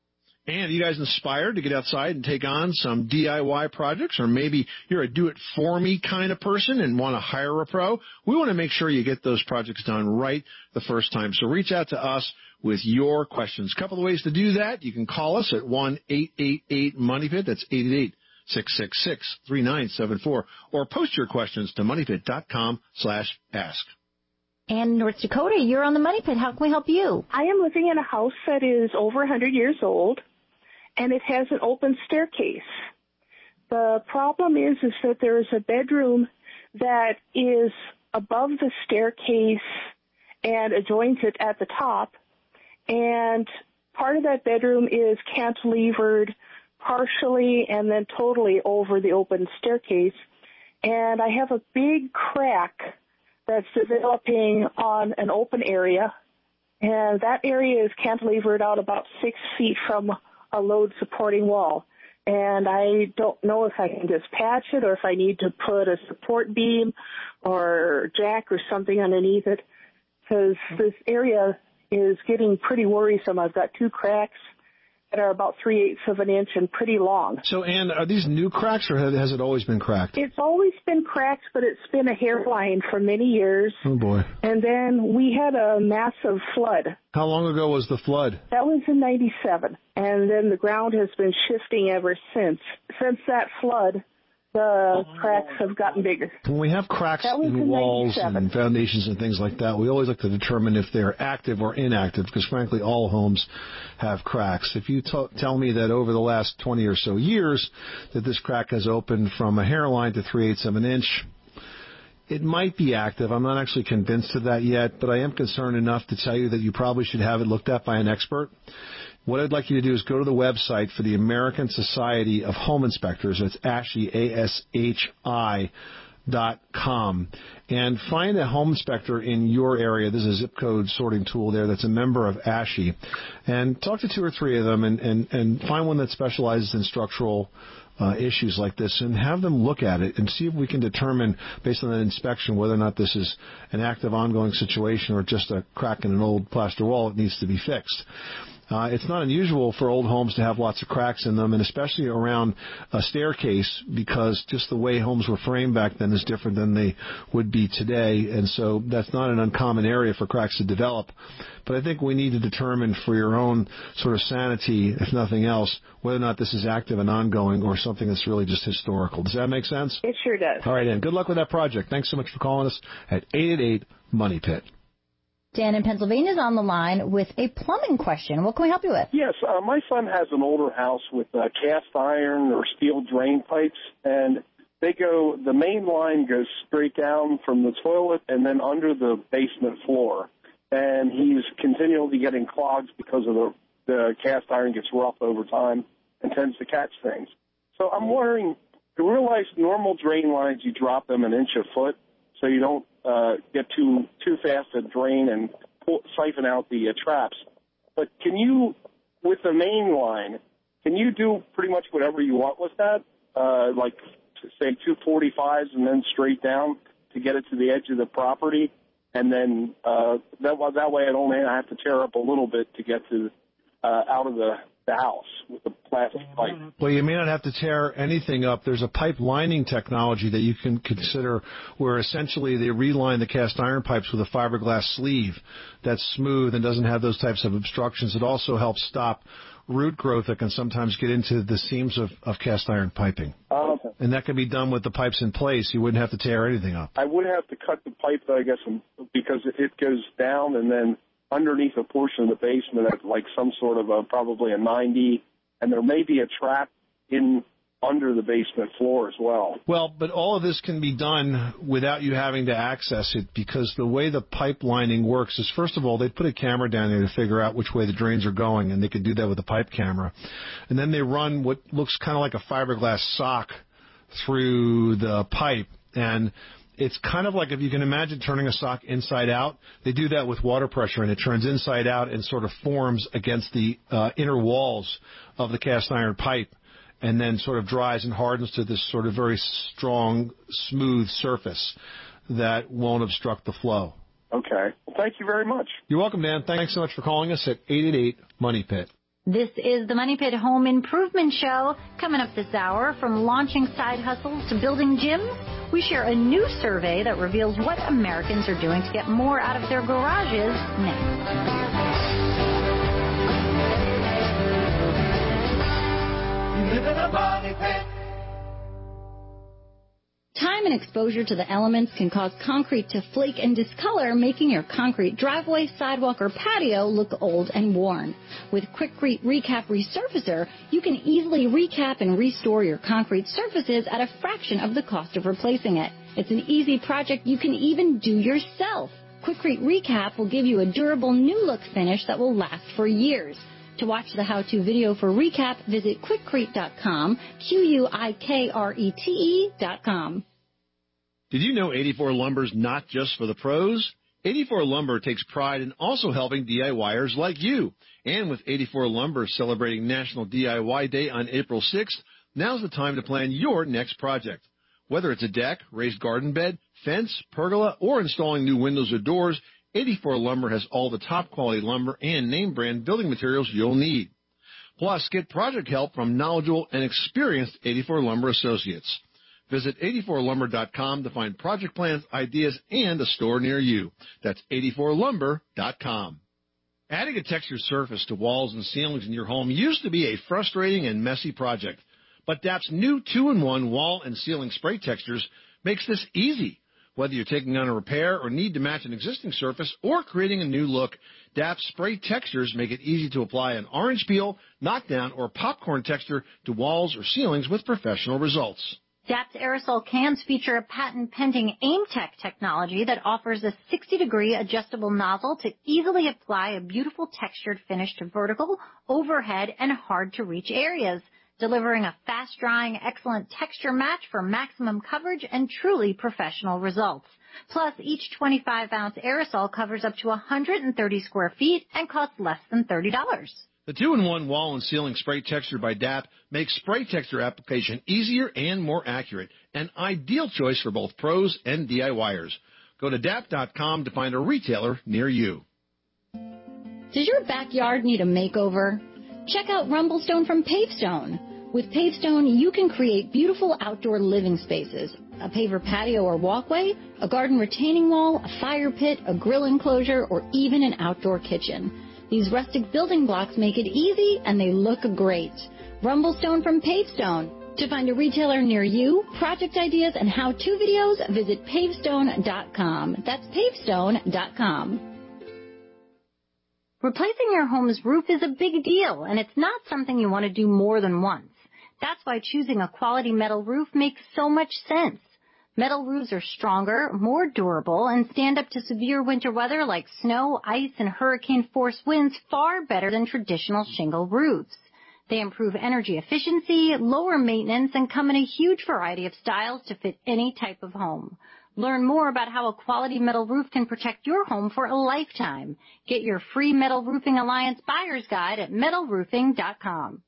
And are you guys inspired to get outside and take on some D I Y projects? Or maybe you're a do-it-for-me kind of person and want to hire a pro? We want to make sure you get those projects done right the first time. So reach out to us with your questions. A couple of ways to do that. You can call us at one eight eight eight money pit. That's eight eight eight, six six six, three nine seven four. Or post your questions to moneypit.com slash ask. And North Dakota, you're on the Money Pit. How can we help you? I am living in a house that is over one hundred years old, and it has an open staircase. The problem is, is that there is a bedroom that is above the staircase and adjoins it at the top, and part of that bedroom is cantilevered partially and then totally over the open staircase, and I have a big crack that's developing on an open area, and that area is cantilevered out about six feet from a load-supporting wall. And I don't know if I can just patch it or if I need to put a support beam or jack or something underneath it, because this area is getting pretty worrisome. I've got two cracks that are about three-eighths of an inch and pretty long. So, Ann, are these new cracks, or has it always been cracked? It's always been cracked, but it's been a hairline for many years. Oh, boy. And then we had a massive flood. How long ago was the flood? That was in ninety-seven, and then the ground has been shifting ever since. Since that flood, the cracks have gotten bigger. When we have cracks That was in in walls ninety-seven. and foundations and things like that, we always like to determine if they're active or inactive, because frankly, all homes have cracks. If you t- tell me that over the last twenty or so years that this crack has opened from a hairline to three-eighths of an inch, it might be active. I'm not actually convinced of that yet, but I am concerned enough to tell you that you probably should have it looked at by an expert. What I'd like you to do is go to the website for the American Society of Home Inspectors. It's A S H I, A S H I dot com, and find a home inspector in your area. There's a zip code sorting tool there that's a member of A S H I, and talk to two or three of them and, and, and find one that specializes in structural Uh, issues like this, and have them look at it and see if we can determine, based on that inspection, whether or not this is an active, ongoing situation or just a crack in an old plaster wall that needs to be fixed. Uh, it's not unusual for old homes to have lots of cracks in them, and especially around a staircase, because just the way homes were framed back then is different than they would be today, and so that's not an uncommon area for cracks to develop. But I think we need to determine for your own sort of sanity, if nothing else, whether or not this is active and ongoing or something that's really just historical. Does that make sense? It sure does. All right, Ann. Good luck with that project. Thanks so much for calling us at eight eight eight, money pit. Dan in Pennsylvania is on the line with a plumbing question. What can we help you with? Yes, uh, my son has an older house with uh, cast iron or steel drain pipes, and they go, the main line goes straight down from the toilet and then under the basement floor. And he's continually getting clogs because of the, the cast iron gets rough over time and tends to catch things. So I'm wondering, you realize normal drain lines, you drop them an inch a foot so you don't uh, get too too fast to drain and pull, siphon out the uh, traps. But can you, with the main line, can you do pretty much whatever you want with that? Uh, like, say, two forty-fives and then straight down to get it to the edge of the property? And then uh, that, that way I don't have to tear up a little bit to get to uh, out of the, the house with the plastic pipe. Well, you may not have to tear anything up. There's a pipe lining technology that you can consider where essentially they reline the cast iron pipes with a fiberglass sleeve that's smooth and doesn't have those types of obstructions. It also helps stop root growth that can sometimes get into the seams of, of cast iron piping. Uh, okay. And that can be done with the pipes in place. You wouldn't have to tear anything up. I would have to cut the pipe, I guess, because it goes down and then underneath a portion of the basement at like some sort of a, probably a ninety, and there may be a trap in under the basement floor as well. Well, but all of this can be done without you having to access it, because the way the pipe lining works is, first of all, they put a camera down there to figure out which way the drains are going, and they could do that with a pipe camera. And then they run what looks kind of like a fiberglass sock through the pipe, and it's kind of like, if you can imagine turning a sock inside out, they do that with water pressure, and it turns inside out and sort of forms against the uh, inner walls of the cast iron pipe, and then sort of dries and hardens to this sort of very strong, smooth surface that won't obstruct the flow. Okay. Well, thank you very much. You're welcome, Dan. Thanks so much for calling us at eight eight eight, money pit. This is the Money Pit Home Improvement Show. Coming up this hour, from launching side hustles to building gyms, we share a new survey that reveals what Americans are doing to get more out of their garages next. You live in a money pit. Time and exposure to the elements can cause concrete to flake and discolor, making your concrete driveway, sidewalk, or patio look old and worn. With Quikrete Recap Resurfacer, you can easily recap and restore your concrete surfaces at a fraction of the cost of replacing it. It's an easy project you can even do yourself. Quikrete Recap will give you a durable new look finish that will last for years. To watch the how-to video for Recap, visit quikrete dot com, Q U I K R E T E dot com. Did you know eighty-four Lumber's not just for the pros? eighty-four Lumber takes pride in also helping DIYers like you. And with eighty-four Lumber celebrating National D I Y Day on April sixth, now's the time to plan your next project. Whether it's a deck, raised garden bed, fence, pergola, or installing new windows or doors, eighty-four Lumber has all the top quality lumber and name brand building materials you'll need. Plus, get project help from knowledgeable and experienced eighty-four Lumber associates. Visit eighty-four lumber dot com to find project plans, ideas, and a store near you. That's eighty-four lumber dot com. Adding a textured surface to walls and ceilings in your home used to be a frustrating and messy project. But D A P's new two in one wall and ceiling spray textures makes this easy. Whether you're taking on a repair or need to match an existing surface or creating a new look, D A P's spray textures make it easy to apply an orange peel, knockdown, or popcorn texture to walls or ceilings with professional results. D A P's aerosol cans feature a patent-pending AimTech technology that offers a sixty degree adjustable nozzle to easily apply a beautiful textured finish to vertical, overhead, and hard-to-reach areas, delivering a fast-drying, excellent texture match for maximum coverage and truly professional results. Plus, each twenty-five ounce aerosol covers up to one hundred thirty square feet and costs less than thirty dollars. The two in one wall and ceiling spray texture by D A P makes spray texture application easier and more accurate, an ideal choice for both pros and DIYers. Go to D A P dot com to find a retailer near you. Does your backyard need a makeover? Check out Rumblestone from Pavestone. With Pavestone, you can create beautiful outdoor living spaces, a paver patio or walkway, a garden retaining wall, a fire pit, a grill enclosure, or even an outdoor kitchen. These rustic building blocks make it easy and they look great. Rumblestone from Pavestone. To find a retailer near you, project ideas, and how-to videos, visit pavestone dot com. That's pavestone dot com. Replacing your home's roof is a big deal, and it's not something you want to do more than once. That's why choosing a quality metal roof makes so much sense. Metal roofs are stronger, more durable, and stand up to severe winter weather like snow, ice, and hurricane-force winds far better than traditional shingle roofs. They improve energy efficiency, lower maintenance, and come in a huge variety of styles to fit any type of home. Learn more about how a quality metal roof can protect your home for a lifetime. Get your free Metal Roofing Alliance Buyer's Guide at metal roofing dot com.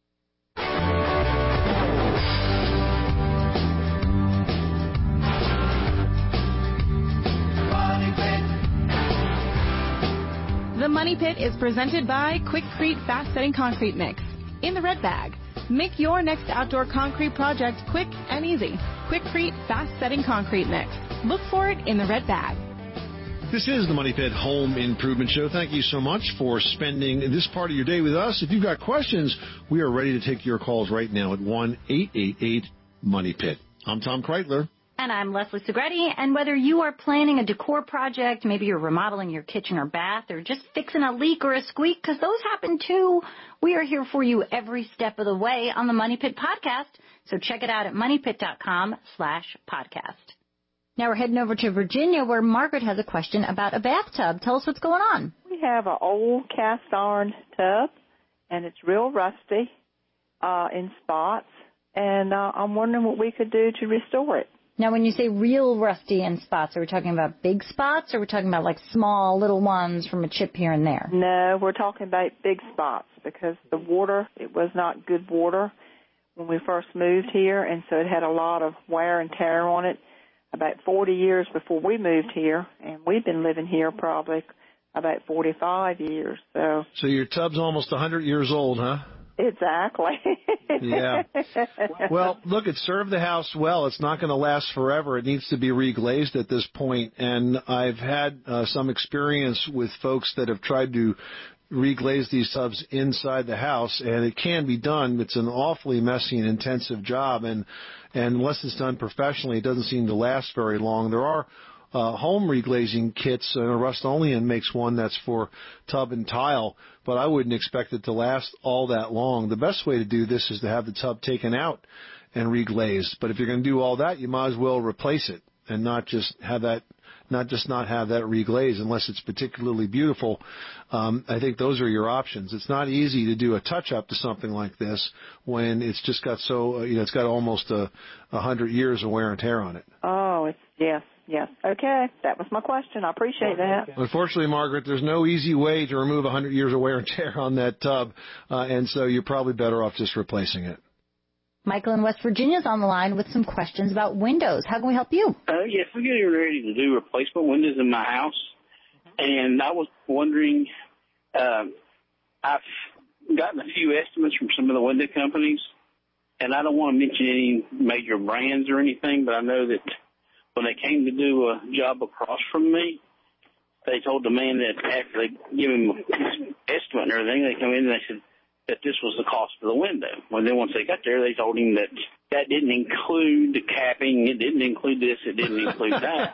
The Money Pit is presented by Quikrete Fast Setting Concrete Mix in the red bag. Make your next outdoor concrete project quick and easy. Quikrete Fast Setting Concrete Mix. Look for it in the red bag. This is the Money Pit Home Improvement Show. Thank you so much for spending this part of your day with us. If you've got questions, we are ready to take your calls right now at one eight eight eight money pit. I'm Tom Kreitler. And I'm Leslie Segretti, and whether you are planning a decor project, maybe you're remodeling your kitchen or bath, or just fixing a leak or a squeak, because those happen too, we are here for you every step of the way on the Money Pit podcast, so check it out at money pit dot com slash podcast. Now we're heading over to Virginia, where Margaret has a question about a bathtub. Tell us what's going on. We have an old cast iron tub, and it's real rusty uh, in spots, and uh, I'm wondering what we could do to restore it. Now, when you say real rusty in spots, are we talking about big spots, or are we talking about like small little ones from a chip here and there? No, we're talking about big spots because the water, it was not good water when we first moved here, and so it had a lot of wear and tear on it about forty years before we moved here, and we've been living here probably about forty-five years. So So your tub's almost one hundred years old, huh? exactly. Yeah. Well, look, it served the house well. It's not going to last forever. It needs to be reglazed at this point. And I've had uh, some experience with folks that have tried to reglaze these tubs inside the house, and it can be done. It's an awfully messy and intensive job, and, and unless it's done professionally, it doesn't seem to last very long. There are Uh, home reglazing kits, and uh, Rust-Oleum makes one that's for tub and tile, but I wouldn't expect it to last all that long. The best way to do this is to have the tub taken out and reglazed. But if you're going to do all that, you might as well replace it and not just have that, not just not have that reglazed unless it's particularly beautiful. Um, I think those are your options. It's not easy to do a touch-up to something like this when it's just got so, uh, you know, it's got almost a, a hundred years of wear and tear on it. Oh, it's yes. Yes. Okay. That was my question. I appreciate that. Unfortunately, Margaret, there's no easy way to remove one hundred years of wear and tear on that tub, uh, and so you're probably better off just replacing it. Michael in West Virginia is on the line with some questions about windows. How can we help you? Uh, yes, we're getting ready to do replacement windows in my house, and I was wondering, um, I've gotten a few estimates from some of the window companies, and I don't want to mention any major brands or anything, but I know that when they came to do a job across from me, they told the man that after they give him an estimate and everything, they come in and they said that this was the cost of the window. Well, then once they got there, they told him that that didn't include the capping, it didn't include this, it didn't include that.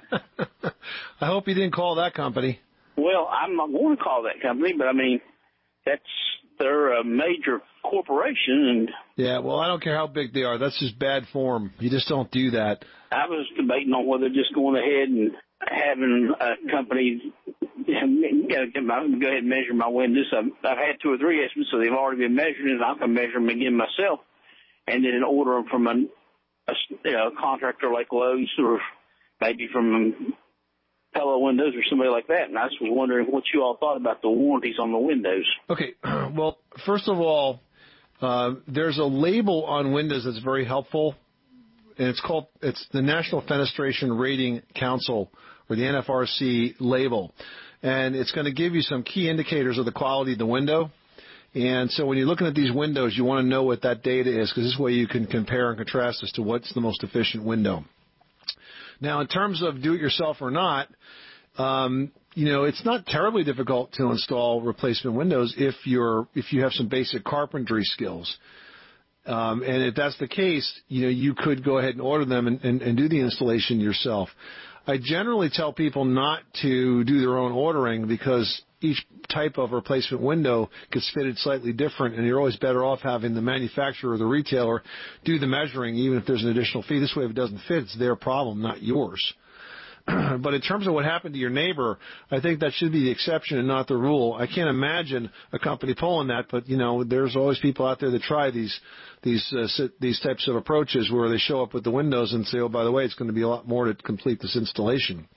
I hope you didn't call that company. Well, I'm not going to call that company, but I mean, that's they're a major corporation. And yeah, well, I don't care how big they are. That's just bad form. You just don't do that. I was debating on whether just going ahead and having a company go ahead and measure my windows. I've, I've had two or three estimates, so they've already been measured, and I can measure them again myself, and then order them from a, a you know, contractor like Lowe's or maybe from Pella Windows or somebody like that. And I just was wondering what you all thought about the warranties on the windows. Okay, well, first of all, uh, there's a label on windows that's very helpful, and it's called it's the National Fenestration Rating Council, or the N F R C label, and it's going to give you some key indicators of the quality of the window. And so when you're looking at these windows, you want to know what that data is, because this way you can compare and contrast as to what's the most efficient window. Now, in terms of do-it-yourself or not, um, you know, it's not terribly difficult to install replacement windows if you're if you have some basic carpentry skills. Um, and if that's the case, you know, you could go ahead and order them and, and, and do the installation yourself. I generally tell people not to do their own ordering because each type of replacement window gets fitted slightly different, and you're always better off having the manufacturer or the retailer do the measuring, even if there's an additional fee. This way, if it doesn't fit, it's their problem, not yours. But in terms of what happened to your neighbor, I think that should be the exception and not the rule. I can't imagine a company pulling that, but, you know, there's always people out there that try these these uh, these types of approaches where they show up with the windows and say, oh, by the way, it's going to be a lot more to complete this installation.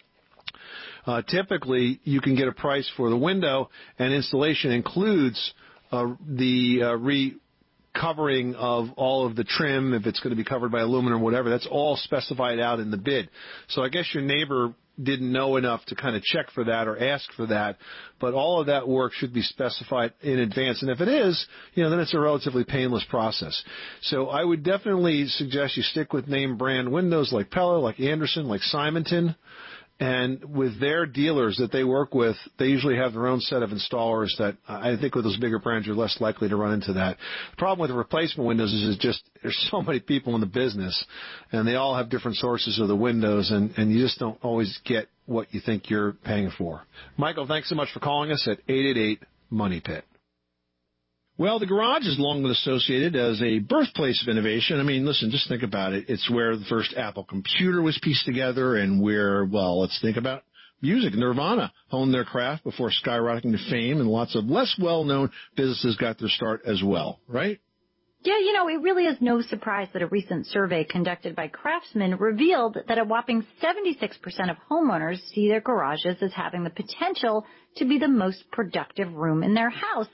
Uh, typically, you can get a price for the window, and installation includes uh, the uh, re covering of all of the trim, if it's going to be covered by aluminum or whatever. That's all specified out in the bid. So I guess your neighbor didn't know enough to kind of check for that or ask for that, but all of that work should be specified in advance. And if it is, you know, then it's a relatively painless process. So I would definitely suggest you stick with name brand windows like Pella, like Anderson, like Simonton. And with their dealers that they work with, they usually have their own set of installers that I think with those bigger brands you're less likely to run into that. The problem with the replacement windows is, is just there's so many people in the business, and they all have different sources of the windows, and, and you just don't always get what you think you're paying for. Michael, thanks so much for calling us at eight eight eight, MONEY PIT. Well, the garage has long been associated as a birthplace of innovation. I mean, listen, just think about it. It's where the first Apple computer was pieced together and where, well, let's think about music. Nirvana honed their craft before skyrocketing to fame, and lots of less well-known businesses got their start as well, right? Yeah, you know, it really is no surprise that a recent survey conducted by Craftsman revealed that a whopping seventy-six percent of homeowners see their garages as having the potential to be the most productive room in their house.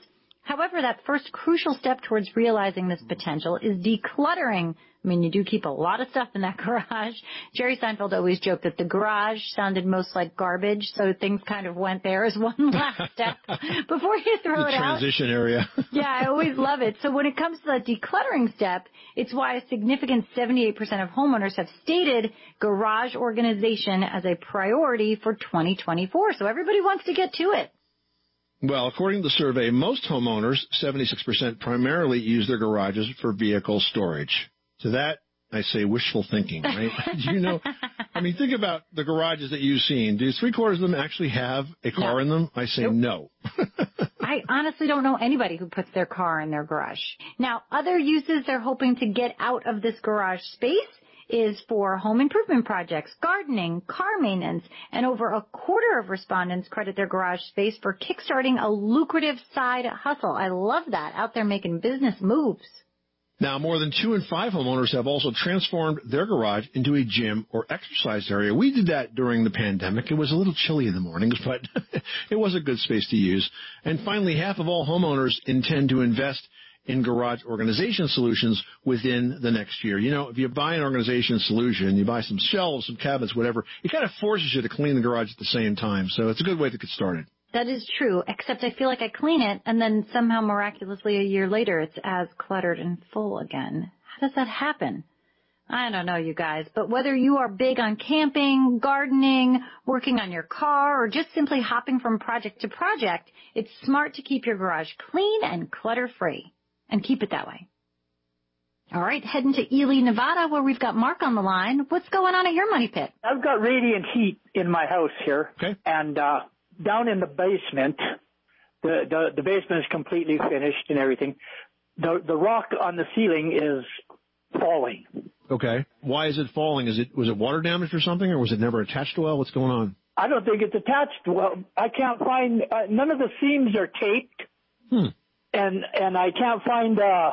However, that first crucial step towards realizing this potential is decluttering. I mean, you do keep a lot of stuff in that garage. Jerry Seinfeld always joked that the garage sounded most like garbage, so things kind of went there as one last step before you throw the it out. Transition area. Yeah, I always love it. So when it comes to the decluttering step, it's why a significant seventy-eight percent of homeowners have stated garage organization as a priority for twenty twenty-four. So everybody wants to get to it. Well, according to the survey, most homeowners, seventy-six percent, primarily use their garages for vehicle storage. To that, I say wishful thinking, right? Do you know, I mean, think about the garages that you've seen. Do three-quarters of them actually have a car No. in them? I say Nope. no. I honestly don't know anybody who puts their car in their garage. Now, other uses they're hoping to get out of this garage space is for home improvement projects, gardening, car maintenance, and over a quarter of respondents credit their garage space for kickstarting a lucrative side hustle. I love that, out there making business moves. Now, more than two in five homeowners have also transformed their garage into a gym or exercise area. We did that during the pandemic. It was a little chilly in the mornings, but it was a good space to use. And finally, half of all homeowners intend to invest in garage organization solutions within the next year. You know, if you buy an organization solution, you buy some shelves, some cabinets, whatever, it kind of forces you to clean the garage at the same time. So it's a good way to get started. That is true, except I feel like I clean it, and then somehow miraculously a year later it's as cluttered and full again. How does that happen? I don't know, you guys, but whether you are big on camping, gardening, working on your car, or just simply hopping from project to project, it's smart to keep your garage clean and clutter-free. And keep it that way. All right, heading to Ely, Nevada, where we've got Mark on the line. What's going on at your money pit? I've got radiant heat in my house here. Okay. And uh, down in the basement, the, the the basement is completely finished and everything. The the rock on the ceiling is falling. Okay. Why is it falling? Is it was it water damage or something, or was it never attached well? What's going on? I don't think it's attached well. I can't find uh, none of the seams are taped. Hmm. And and I can't find uh,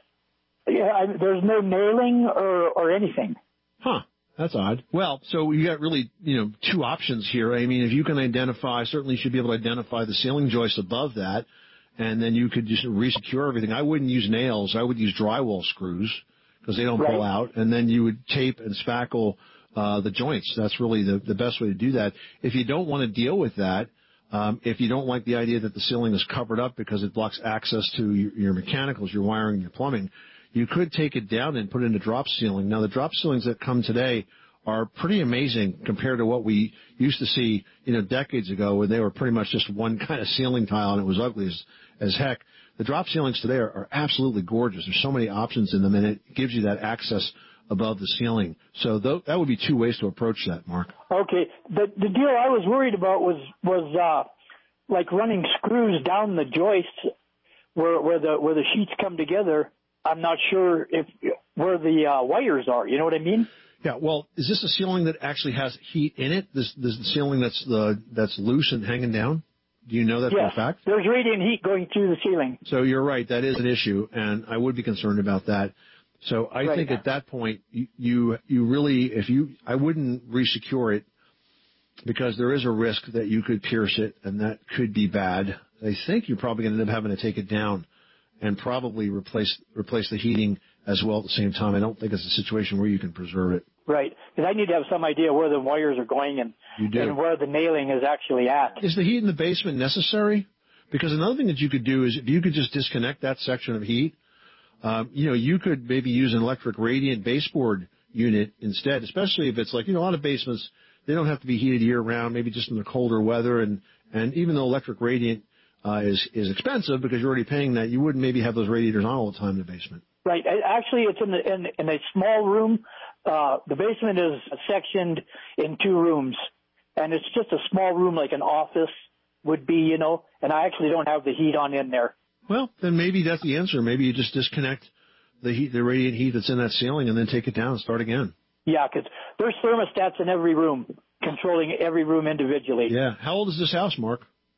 yeah, I, there's no nailing or or anything. Huh. That's odd. Well, so you got really, you know, two options here. I mean, if you can identify, certainly you should be able to identify the ceiling joists above that, and then you could just re-secure everything. I wouldn't use nails. I would use drywall screws because they don't Right. pull out, and then you would tape and spackle uh, the joints. That's really the, the best way to do that. If you don't want to deal with that, Um, if you don't like the idea that the ceiling is covered up because it blocks access to your, your mechanicals, your wiring, your plumbing, you could take it down and put it in a drop ceiling. Now, the drop ceilings that come today are pretty amazing compared to what we used to see, you know, decades ago, where they were pretty much just one kind of ceiling tile and it was ugly as, as heck. The drop ceilings today are, are absolutely gorgeous. There's so many options in them, and it gives you that access above the ceiling. So th- that would be two ways to approach that, Mark. Okay. The the deal I was worried about was was uh, like running screws down the joists where where the where the sheets come together. I'm not sure if where the uh, wires are. You know what I mean? Yeah. Well, is this a ceiling that actually has heat in it? This this the ceiling that's the that's loose and hanging down? Do you know that Yes. for a fact? There's radiant heat going through the ceiling. So you're right. That is an issue, and I would be concerned about that. So I Right. think at that point, you, you you really, if you, I wouldn't resecure it because there is a risk that you could pierce it, and that could be bad. I think you're probably going to end up having to take it down and probably replace replace the heating as well at the same time. I don't think it's a situation where you can preserve it. Right. Because I need to have some idea where the wires are going and You do. and where the nailing is actually at. Is the heat in the basement necessary? Because another thing that you could do is if you could just disconnect that section of heat, um, you know, you could maybe use an electric radiant baseboard unit instead, especially if it's like, you know, a lot of basements, they don't have to be heated year round, maybe just in the colder weather. And, and even though electric radiant uh, is, is expensive because you're already paying that, you wouldn't maybe have those radiators on all the time in the basement. Right. I- Actually, it's in the in, in a small room. Uh, the basement is sectioned in two rooms, and it's just a small room like an office would be, you know, and I actually don't have the heat on in there. Well, then maybe that's the answer. Maybe you just disconnect the heat, the radiant heat that's in that ceiling, and then take it down and start again. Yeah, because there's thermostats in every room, controlling every room individually. Yeah. How old is this house, Mark?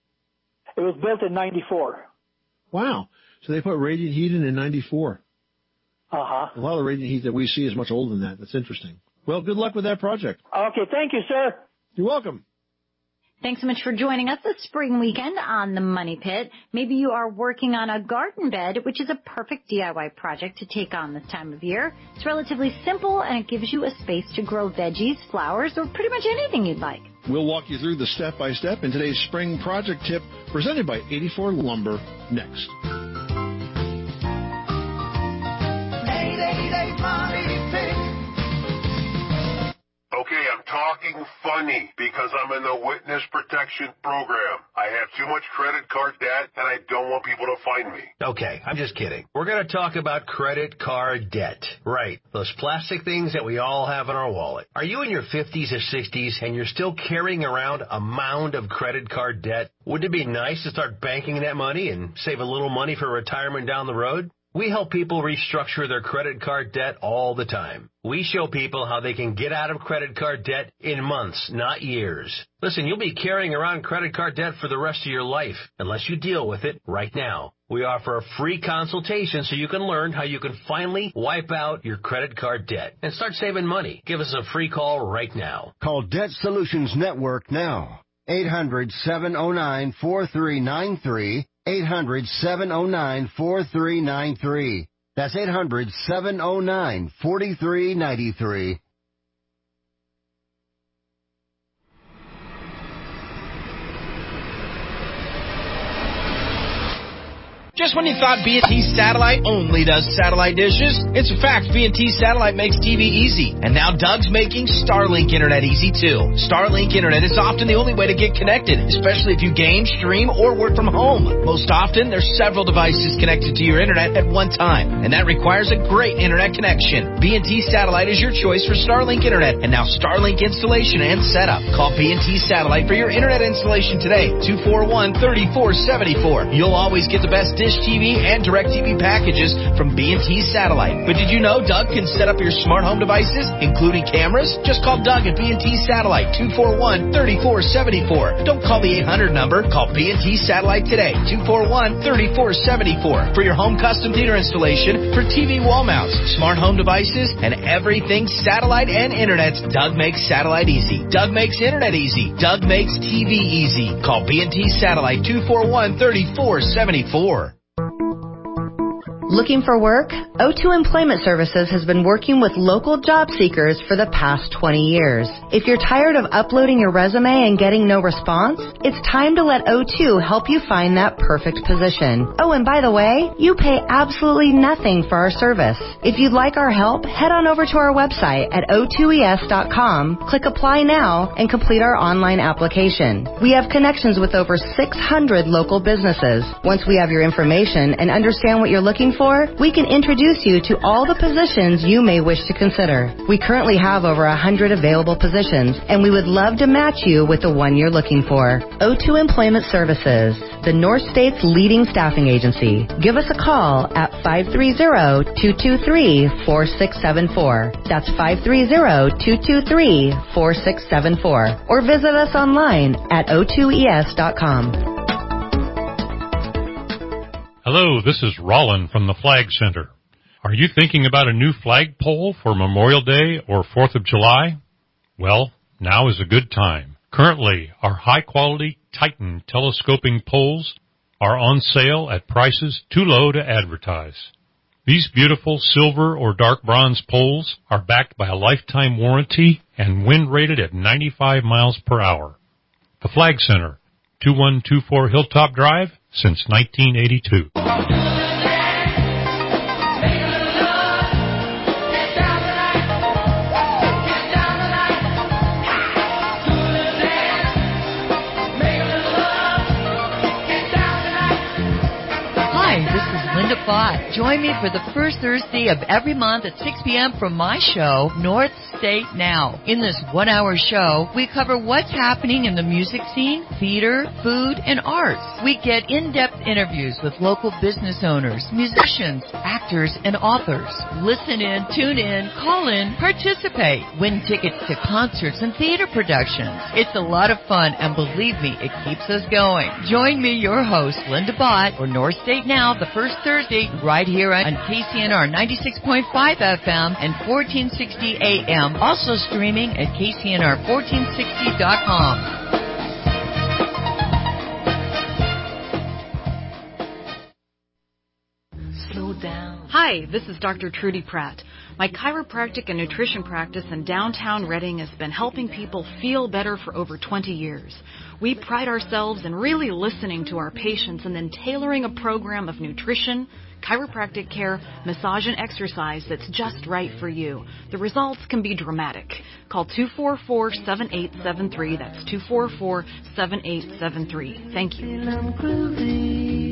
It was built in ninety-four. Wow. So they put radiant heat in in ninety-four. Uh-huh. A lot of the radiant heat that we see is much older than that. That's interesting. Well, good luck with that project. Okay, thank you, sir. You're welcome. Thanks so much for joining us this spring weekend on the Money Pit. Maybe you are working on a garden bed, which is a perfect D I Y project to take on this time of year. It's relatively simple, and it gives you a space to grow veggies, flowers, or pretty much anything you'd like. We'll walk you through the step-by-step in today's spring project tip presented by eighty-four Lumber next. eight eight eight Money Pit. Okay, I'm talking funny because I'm in the witness protection program. I have too much credit card debt, and I don't want people to find me. Okay, I'm just kidding. We're going to talk about credit card debt. Right, those plastic things that we all have in our wallet. Are you in your fifties or sixties and you're still carrying around a mound of credit card debt? Wouldn't it be nice to start banking that money and save a little money for retirement down the road? We help people restructure their credit card debt all the time. We show people how they can get out of credit card debt in months, not years. Listen, you'll be carrying around credit card debt for the rest of your life unless you deal with it right now. We offer a free consultation so you can learn how you can finally wipe out your credit card debt and start saving money. Give us a free call right now. Call Debt Solutions Network now. eight hundred, seven oh nine, four three nine three. eight hundred, seven oh nine, four three nine three. That's eight hundred, seven oh nine, four three nine three. Just when you thought B and T Satellite only does satellite dishes, it's a fact B and T Satellite makes T V easy. And now Doug's making Starlink Internet easy too. Starlink Internet is often the only way to get connected, especially if you game, stream, or work from home. Most often, there's several devices connected to your internet at one time, and that requires a great internet connection. B and T Satellite is your choice for Starlink Internet, and now Starlink installation and setup. Call B and T Satellite for your internet installation today, two four one, three four seven four. You'll always get the best Dish T V and DirecTV packages from B and T Satellite. But did you know Doug can set up your smart home devices, including cameras? Just call Doug at B and T Satellite, two four one, three four seven four. Don't call the eight hundred number. Call B and T Satellite today, two four one, three four seven four. For your home custom theater installation, for T V wall mounts, smart home devices, and everything satellite and internet, Doug makes satellite easy. Doug makes internet easy. Doug makes T V easy. Call B and T Satellite, two four one, three four seven four. Looking for work? O two Employment Services has been working with local job seekers for the past twenty years. If you're tired of uploading your resume and getting no response, it's time to let O two help you find that perfect position. Oh, and by the way, you pay absolutely nothing for our service. If you'd like our help, head on over to our website at O two E S dot com, click Apply Now, and complete our online application. We have connections with over six hundred local businesses. Once we have your information and understand what you're looking for, we can introduce you to all the positions you may wish to consider. We currently have over one hundred available positions, and we would love to match you with the one you're looking for. O two Employment Services, the North State's leading staffing agency. Give us a call at five three zero, two two three, four six seven four. That's five three zero, two two three, four six seven four. Or visit us online at O two E S dot com. Hello, this is Rollin from the Flag Center. Are you thinking about a new flagpole for Memorial Day or fourth of July? Well, now is a good time. Currently, our high-quality Titan telescoping poles are on sale at prices too low to advertise. These beautiful silver or dark bronze poles are backed by a lifetime warranty and wind rated at ninety-five miles per hour. The Flag Center, two one two four Hilltop Drive, since nineteen eighty-two. Bott. Join me for the first Thursday of every month at six p.m. from my show, North State Now. In this one-hour show, we cover what's happening in the music scene, theater, food, and arts. We get in-depth interviews with local business owners, musicians, actors, and authors. Listen in, tune in, call in, participate, win tickets to concerts and theater productions. It's a lot of fun, and believe me, it keeps us going. Join me, your host, Linda Bott, for North State Now, the first Thursday, right here on K C N R ninety-six point five F M and fourteen sixty A M. Also streaming at K C N R fourteen sixty dot com. Hi, this is Doctor Trudy Pratt. My chiropractic and nutrition practice in downtown Reading has been helping people feel better for over twenty years. We pride ourselves in really listening to our patients and then tailoring a program of nutrition, chiropractic care, massage, and exercise that's just right for you. The results can be dramatic. Call two four four, seven eight seven three. That's two four four, seven eight seven three. Thank you.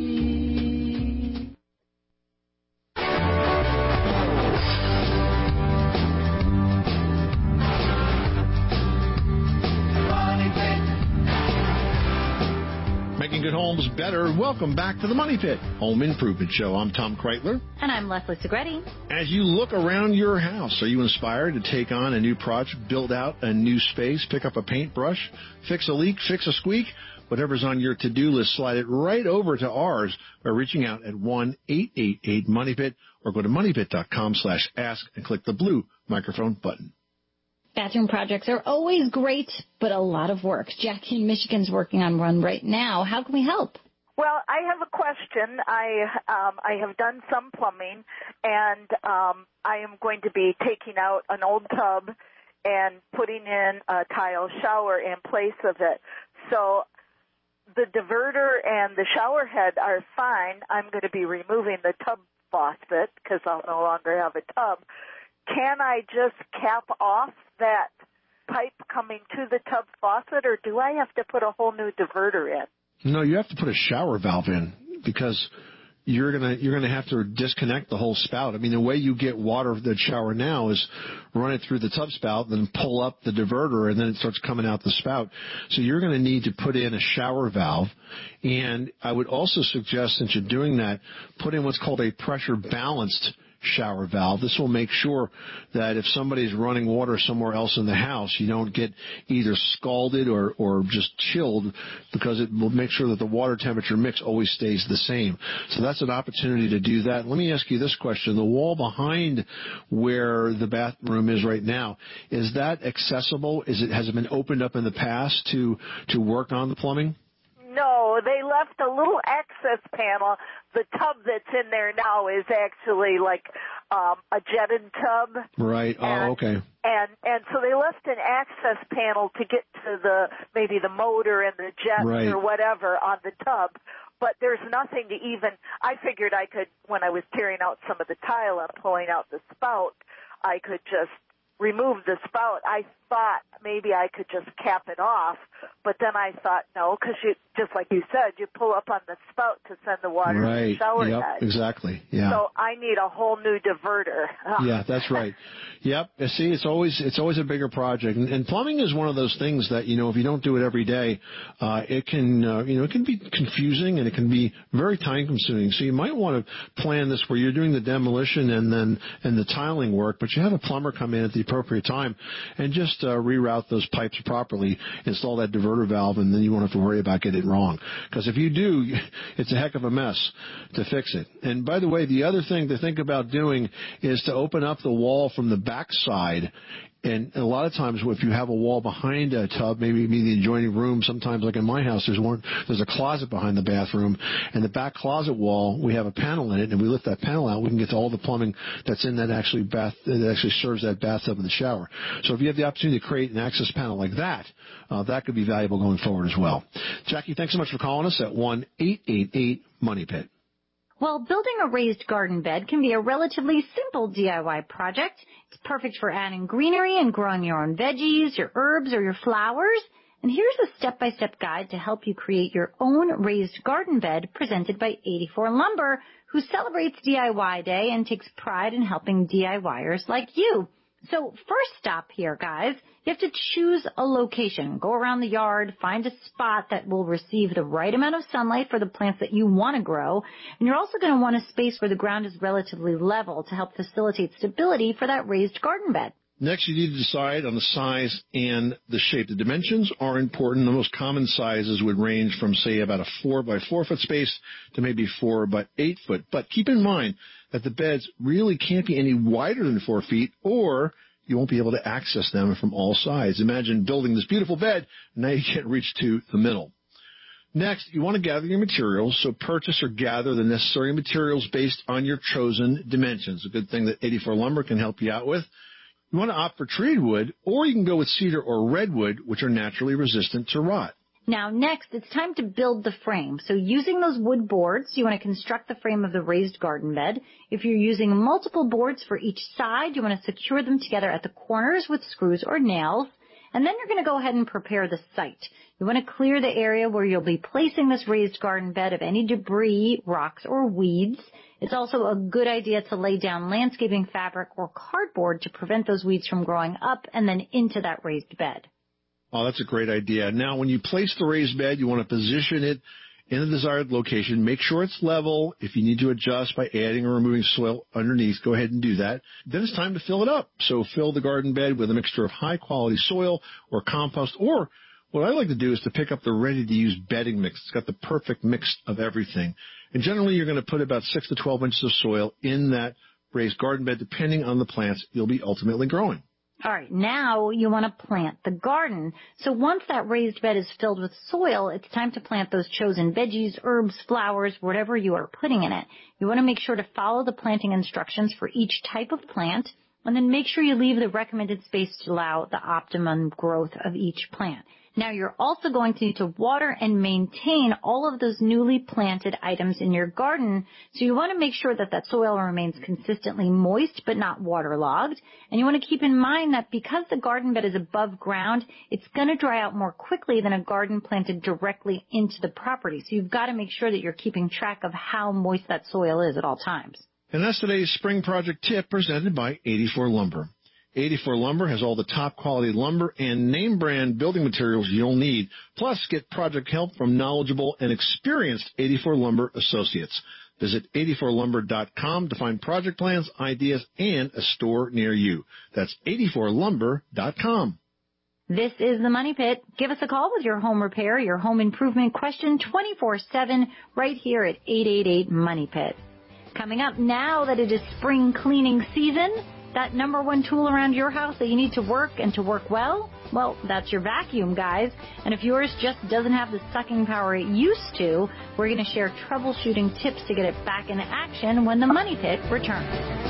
Making good homes better. Welcome back to the Money Pit Home Improvement Show. I'm Tom Kreitler. And I'm Leslie Segretti. As you look around your house, are you inspired to take on a new project, build out a new space, pick up a paintbrush, fix a leak, fix a squeak? Whatever's on your to-do list, slide it right over to ours by reaching out at one eight eight eight money pit or go to money pit dot com slash ask and click the blue microphone button. Bathroom projects are always great, but a lot of work. Jackie in Michigan's working on one right now. How can we help? Well, I have a question. I um, I have done some plumbing, and um, I am going to be taking out an old tub and putting in a tile shower in place of it. So the diverter and the shower head are fine. I'm going to be removing the tub faucet because I'll no longer have a tub. Can I just cap off that pipe coming to the tub faucet, or do I have to put a whole new diverter in? No, you have to put a shower valve in because you're gonna you're gonna have to disconnect the whole spout. I mean, the way you get water of the shower now is run it through the tub spout, then pull up the diverter, and then it starts coming out the spout. So you're going to need to put in a shower valve. And I would also suggest, since you're doing that, put in what's called a pressure balanced shower valve. This will make sure that if somebody's running water somewhere else in the house, you don't get either scalded or, or just chilled, because it will make sure that the water temperature mix always stays the same. So that's an opportunity to do that. Let me ask you this question. The wall behind where the bathroom is right now, is that accessible? Is it, has it been opened up in the past to, to work on the plumbing? No, they left a little access panel. The tub that's in there now is actually like um, a jetted tub. Right. Oh, and, okay. And and so they left an access panel to get to the maybe the motor and the jets right. or whatever on the tub. But there's nothing to even. I figured I could, when I was tearing out some of the tile and pulling out the spout, I could just remove the spout. I thought maybe I could just cap it off, but then I thought no, because you, just like you said, you pull up on the spout to send the water right. to the shower yep, head. Exactly. Yeah. So I need a whole new diverter. Yeah, that's right. Yep. See, it's always it's always a bigger project, and, and plumbing is one of those things that, you know, if you don't do it every day, uh, it can uh, you know it can be confusing and it can be very time consuming. So you might want to plan this where you're doing the demolition and then and the tiling work, but you have a plumber come in at the appropriate time and just uh, reroute those pipes properly, install that diverter valve, and then you won't have to worry about getting it wrong. Because if you do, it's a heck of a mess to fix it. And by the way, the other thing to think about doing is to open up the wall from the back side. And a lot of times, if you have a wall behind a tub, maybe the adjoining room, sometimes like in my house, there's one, there's a closet behind the bathroom, and the back closet wall, we have a panel in it, and we lift that panel out, we can get to all the plumbing that's in that actually bath, that actually serves that bathtub and the shower. So if you have the opportunity to create an access panel like that, uh, that could be valuable going forward as well. Jackie, thanks so much for calling us at one eight eight eight money pit. Well, building a raised garden bed can be a relatively simple D I Y project. It's perfect for adding greenery and growing your own veggies, your herbs, or your flowers. And here's a step-by-step guide to help you create your own raised garden bed, presented by eighty-four Lumber, who celebrates D I Y Day and takes pride in helping DIYers like you. So first stop here, guys. You have to choose a location. Go around the yard, find a spot that will receive the right amount of sunlight for the plants that you want to grow. And you're also going to want a space where the ground is relatively level to help facilitate stability for that raised garden bed. Next, you need to decide on the size and the shape. The dimensions are important. The most common sizes would range from, say, about a four by four foot space to maybe four by eight foot. But keep in mind that the beds really can't be any wider than four feet, or you won't be able to access them from all sides. Imagine building this beautiful bed, and now you can't reach to the middle. Next, you want to gather your materials, so purchase or gather the necessary materials based on your chosen dimensions. A good thing that eighty-four Lumber can help you out with. You want to opt for treated wood, or you can go with cedar or redwood, which are naturally resistant to rot. Now next, it's time to build the frame. So using those wood boards, you want to construct the frame of the raised garden bed. If you're using multiple boards for each side, you want to secure them together at the corners with screws or nails. And then you're going to go ahead and prepare the site. You want to clear the area where you'll be placing this raised garden bed of any debris, rocks, or weeds. It's also a good idea to lay down landscaping fabric or cardboard to prevent those weeds from growing up and then into that raised bed. Oh, that's a great idea. Now, when you place the raised bed, you want to position it in the desired location. Make sure it's level. If you need to adjust by adding or removing soil underneath, go ahead and do that. Then it's time to fill it up. So fill the garden bed with a mixture of high-quality soil or compost, or what I like to do is to pick up the ready-to-use bedding mix. It's got the perfect mix of everything. And generally, you're going to put about six to twelve inches of soil in that raised garden bed, depending on the plants you'll be ultimately growing. All right, now you want to plant the garden. So once that raised bed is filled with soil, it's time to plant those chosen veggies, herbs, flowers, whatever you are putting in it. You want to make sure to follow the planting instructions for each type of plant, and then make sure you leave the recommended space to allow the optimum growth of each plant. Now you're also going to need to water and maintain all of those newly planted items in your garden, so you want to make sure that that soil remains consistently moist but not waterlogged. And you want to keep in mind that because the garden bed is above ground, it's going to dry out more quickly than a garden planted directly into the property. So you've got to make sure that you're keeping track of how moist that soil is at all times. And that's today's spring project tip presented by eighty-four Lumber. eighty-four Lumber has all the top quality lumber and name brand building materials you'll need. Plus, get project help from knowledgeable and experienced eighty-four Lumber associates. Visit eighty-four lumber dot com to find project plans, ideas, and a store near you. That's eighty-four lumber dot com. This is the Money Pit. Give us a call with your home repair, your home improvement question twenty-four seven right here at eight eight eight, money pit. Coming up now that it is spring cleaning season, that number one tool around your house that you need to work and to work well, well, that's your vacuum, guys. And if yours just doesn't have the sucking power it used to, we're going to share troubleshooting tips to get it back in action when the Money Pit returns.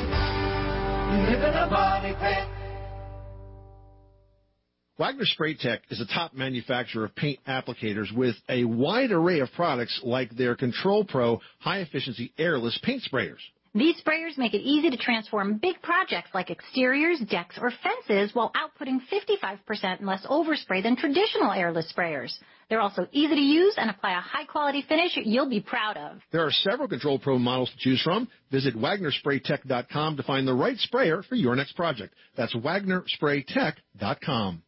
Live in a money pit. Wagner Spray Tech is a top manufacturer of paint applicators with a wide array of products like their Control Pro high-efficiency airless paint sprayers. These sprayers make it easy to transform big projects like exteriors, decks, or fences while outputting fifty-five percent less overspray than traditional airless sprayers. They're also easy to use and apply a high-quality finish you'll be proud of. There are several Control Pro models to choose from. Visit Wagner Spray Tech dot com to find the right sprayer for your next project. That's Wagner Spray Tech dot com.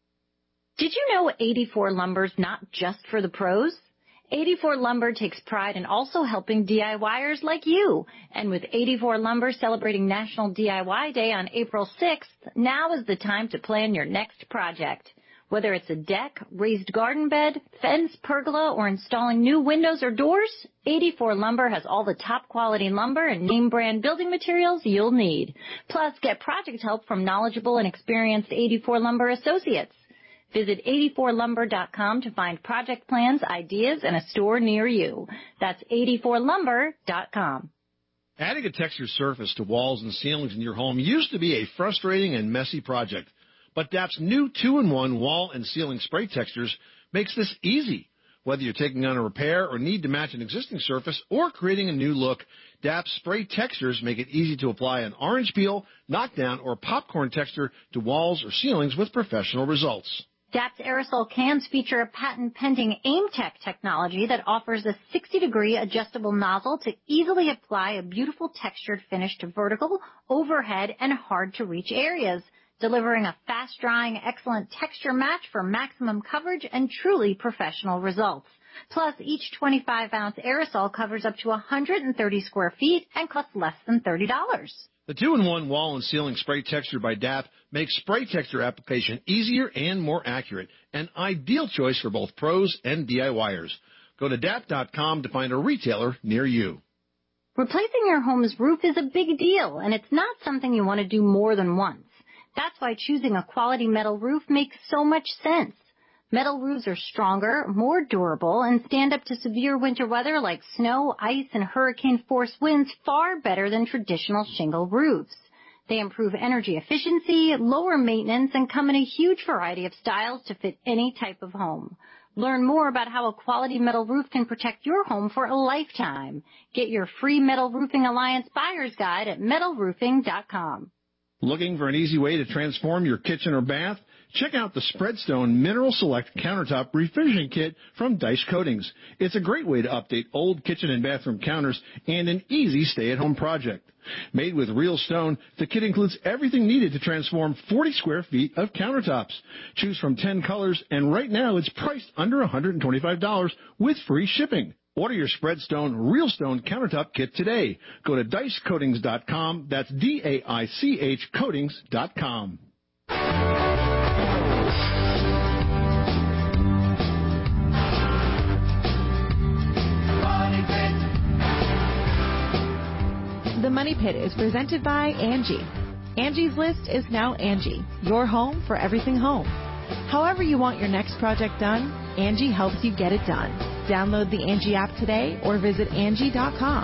Did you know eighty-four Lumber's not just for the pros? eighty-four Lumber takes pride in also helping DIYers like you. And with eighty-four Lumber celebrating National D I Y Day on April sixth, now is the time to plan your next project. Whether it's a deck, raised garden bed, fence, pergola, or installing new windows or doors, eighty-four Lumber has all the top quality lumber and name brand building materials you'll need. Plus, get project help from knowledgeable and experienced eighty-four Lumber associates. Visit eighty-four lumber dot com to find project plans, ideas, and a store near you. That's eighty-four lumber dot com. Adding a textured surface to walls and ceilings in your home used to be a frustrating and messy project. But D A P's new two in one wall and ceiling spray textures makes this easy. Whether you're taking on a repair or need to match an existing surface or creating a new look, D A P's spray textures make it easy to apply an orange peel, knockdown, or popcorn texture to walls or ceilings with professional results. D A P's aerosol cans feature a patent-pending AimTech technology that offers a sixty degree adjustable nozzle to easily apply a beautiful textured finish to vertical, overhead, and hard-to-reach areas, delivering a fast-drying, excellent texture match for maximum coverage and truly professional results. Plus, each twenty-five ounce aerosol covers up to one hundred thirty square feet and costs less than thirty dollars. The two in one wall and ceiling spray texture by D A P makes spray texture application easier and more accurate, an ideal choice for both pros and DIYers. Go to D A P dot com to find a retailer near you. Replacing your home's roof is a big deal, and it's not something you want to do more than once. That's why choosing a quality metal roof makes so much sense. Metal roofs are stronger, more durable, and stand up to severe winter weather like snow, ice, and hurricane-force winds far better than traditional shingle roofs. They improve energy efficiency, lower maintenance, and come in a huge variety of styles to fit any type of home. Learn more about how a quality metal roof can protect your home for a lifetime. Get your free Metal Roofing Alliance Buyer's Guide at metal roofing dot com. Looking for an easy way to transform your kitchen or bath? Check out the Spreadstone Mineral Select Countertop Refinishing Kit from Dice Coatings. It's a great way to update old kitchen and bathroom counters and an easy stay-at-home project. Made with real stone, the kit includes everything needed to transform forty square feet of countertops. Choose from ten colors, and right now it's priced under one hundred twenty-five dollars with free shipping. Order your Spreadstone Real Stone Countertop Kit today. Go to dice coatings dot com. That's D A I C H coatings dot com. The Money Pit is presented by Angie. Angie's List is now Angie, your home for everything home. However you want your next project done, Angie helps you get it done. Download the Angie app today or visit Angie dot com.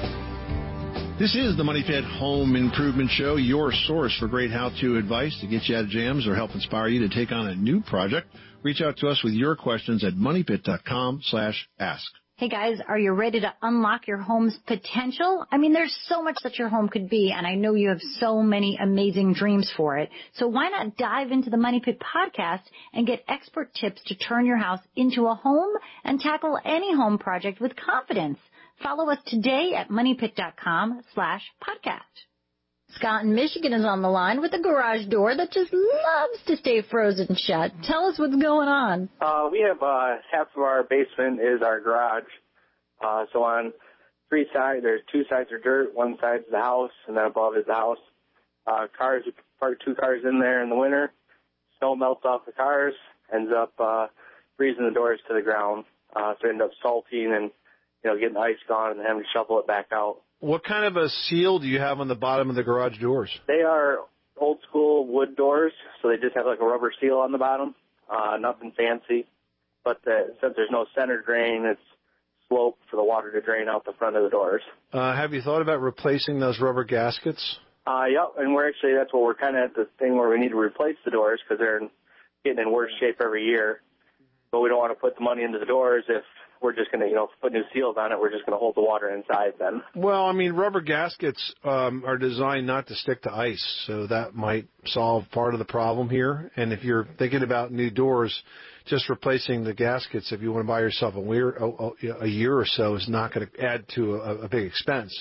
This is the Money Pit Home Improvement Show, your source for great how-to advice to get you out of jams or help inspire you to take on a new project. Reach out to us with your questions at money pit dot com slash ask. Hey guys, are you ready to unlock your home's potential? I mean, there's so much that your home could be, and I know you have so many amazing dreams for it. So why not dive into the Money Pit podcast and get expert tips to turn your house into a home and tackle any home project with confidence? Follow us today at money pit dot com slash podcast. Scott in Michigan is on the line with a garage door that just loves to stay frozen shut. Tell us what's going on. Uh, we have uh, half of our basement is our garage. Uh, so on three sides, there's two sides are dirt, one side's the house, and then above is the house. Uh, cars, we park two cars in there in the winter. Snow melts off the cars, ends up uh, freezing the doors to the ground. Uh, so we end up salting and, you know, getting the ice gone and then having to shovel it back out. What kind of a seal do you have on the bottom of the garage doors? They are old school wood doors, so they just have like a rubber seal on the bottom. Uh, nothing fancy. But the, since there's no center drain, it's sloped for the water to drain out the front of the doors. Uh, have you thought about replacing those rubber gaskets? Uh, yep, and we're actually, that's what we're kind of at the thing where we need to replace the doors because they're getting in worse shape every year. But we don't want to put the money into the doors if we're just going to, you know, put new seals on it. We're just going to hold the water inside then. Well, I mean, rubber gaskets um, are designed not to stick to ice, so that might solve part of the problem here. And if you're thinking about new doors, just replacing the gaskets, if you want to buy yourself a year, a year or so, is not going to add to a, a big expense.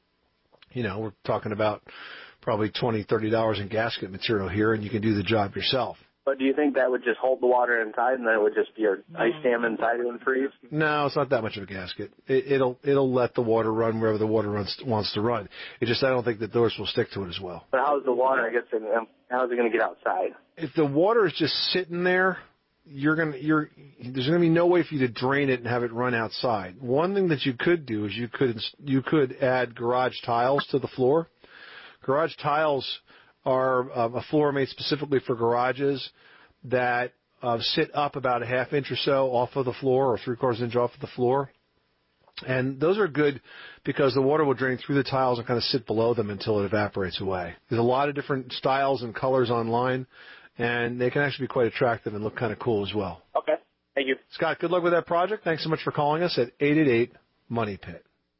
You know, we're talking about probably twenty dollars, thirty dollars in gasket material here, and you can do the job yourself. But do you think that would just hold the water inside, and then it would just be an ice dam inside it and freeze? No, it's not that much of a gasket. It, it'll it'll let the water run wherever the water runs, wants to run. It just I don't think the doors will stick to it as well. But how's the water? I guess how's it going to get outside? If the water is just sitting there, you're gonna you're there's going to be no way for you to drain it and have it run outside. One thing that you could do is you could you could add garage tiles to the floor. Garage tiles are uh, a floor made specifically for garages that uh, sit up about a half inch or so off of the floor or three quarters inch off of the floor. And those are good because the water will drain through the tiles and kind of sit below them until it evaporates away. There's a lot of different styles and colors online, and they can actually be quite attractive and look kind of cool as well. Okay. Thank you. Scott, good luck with that project. Thanks so much for calling us at eight eight eight, MONEY PIT.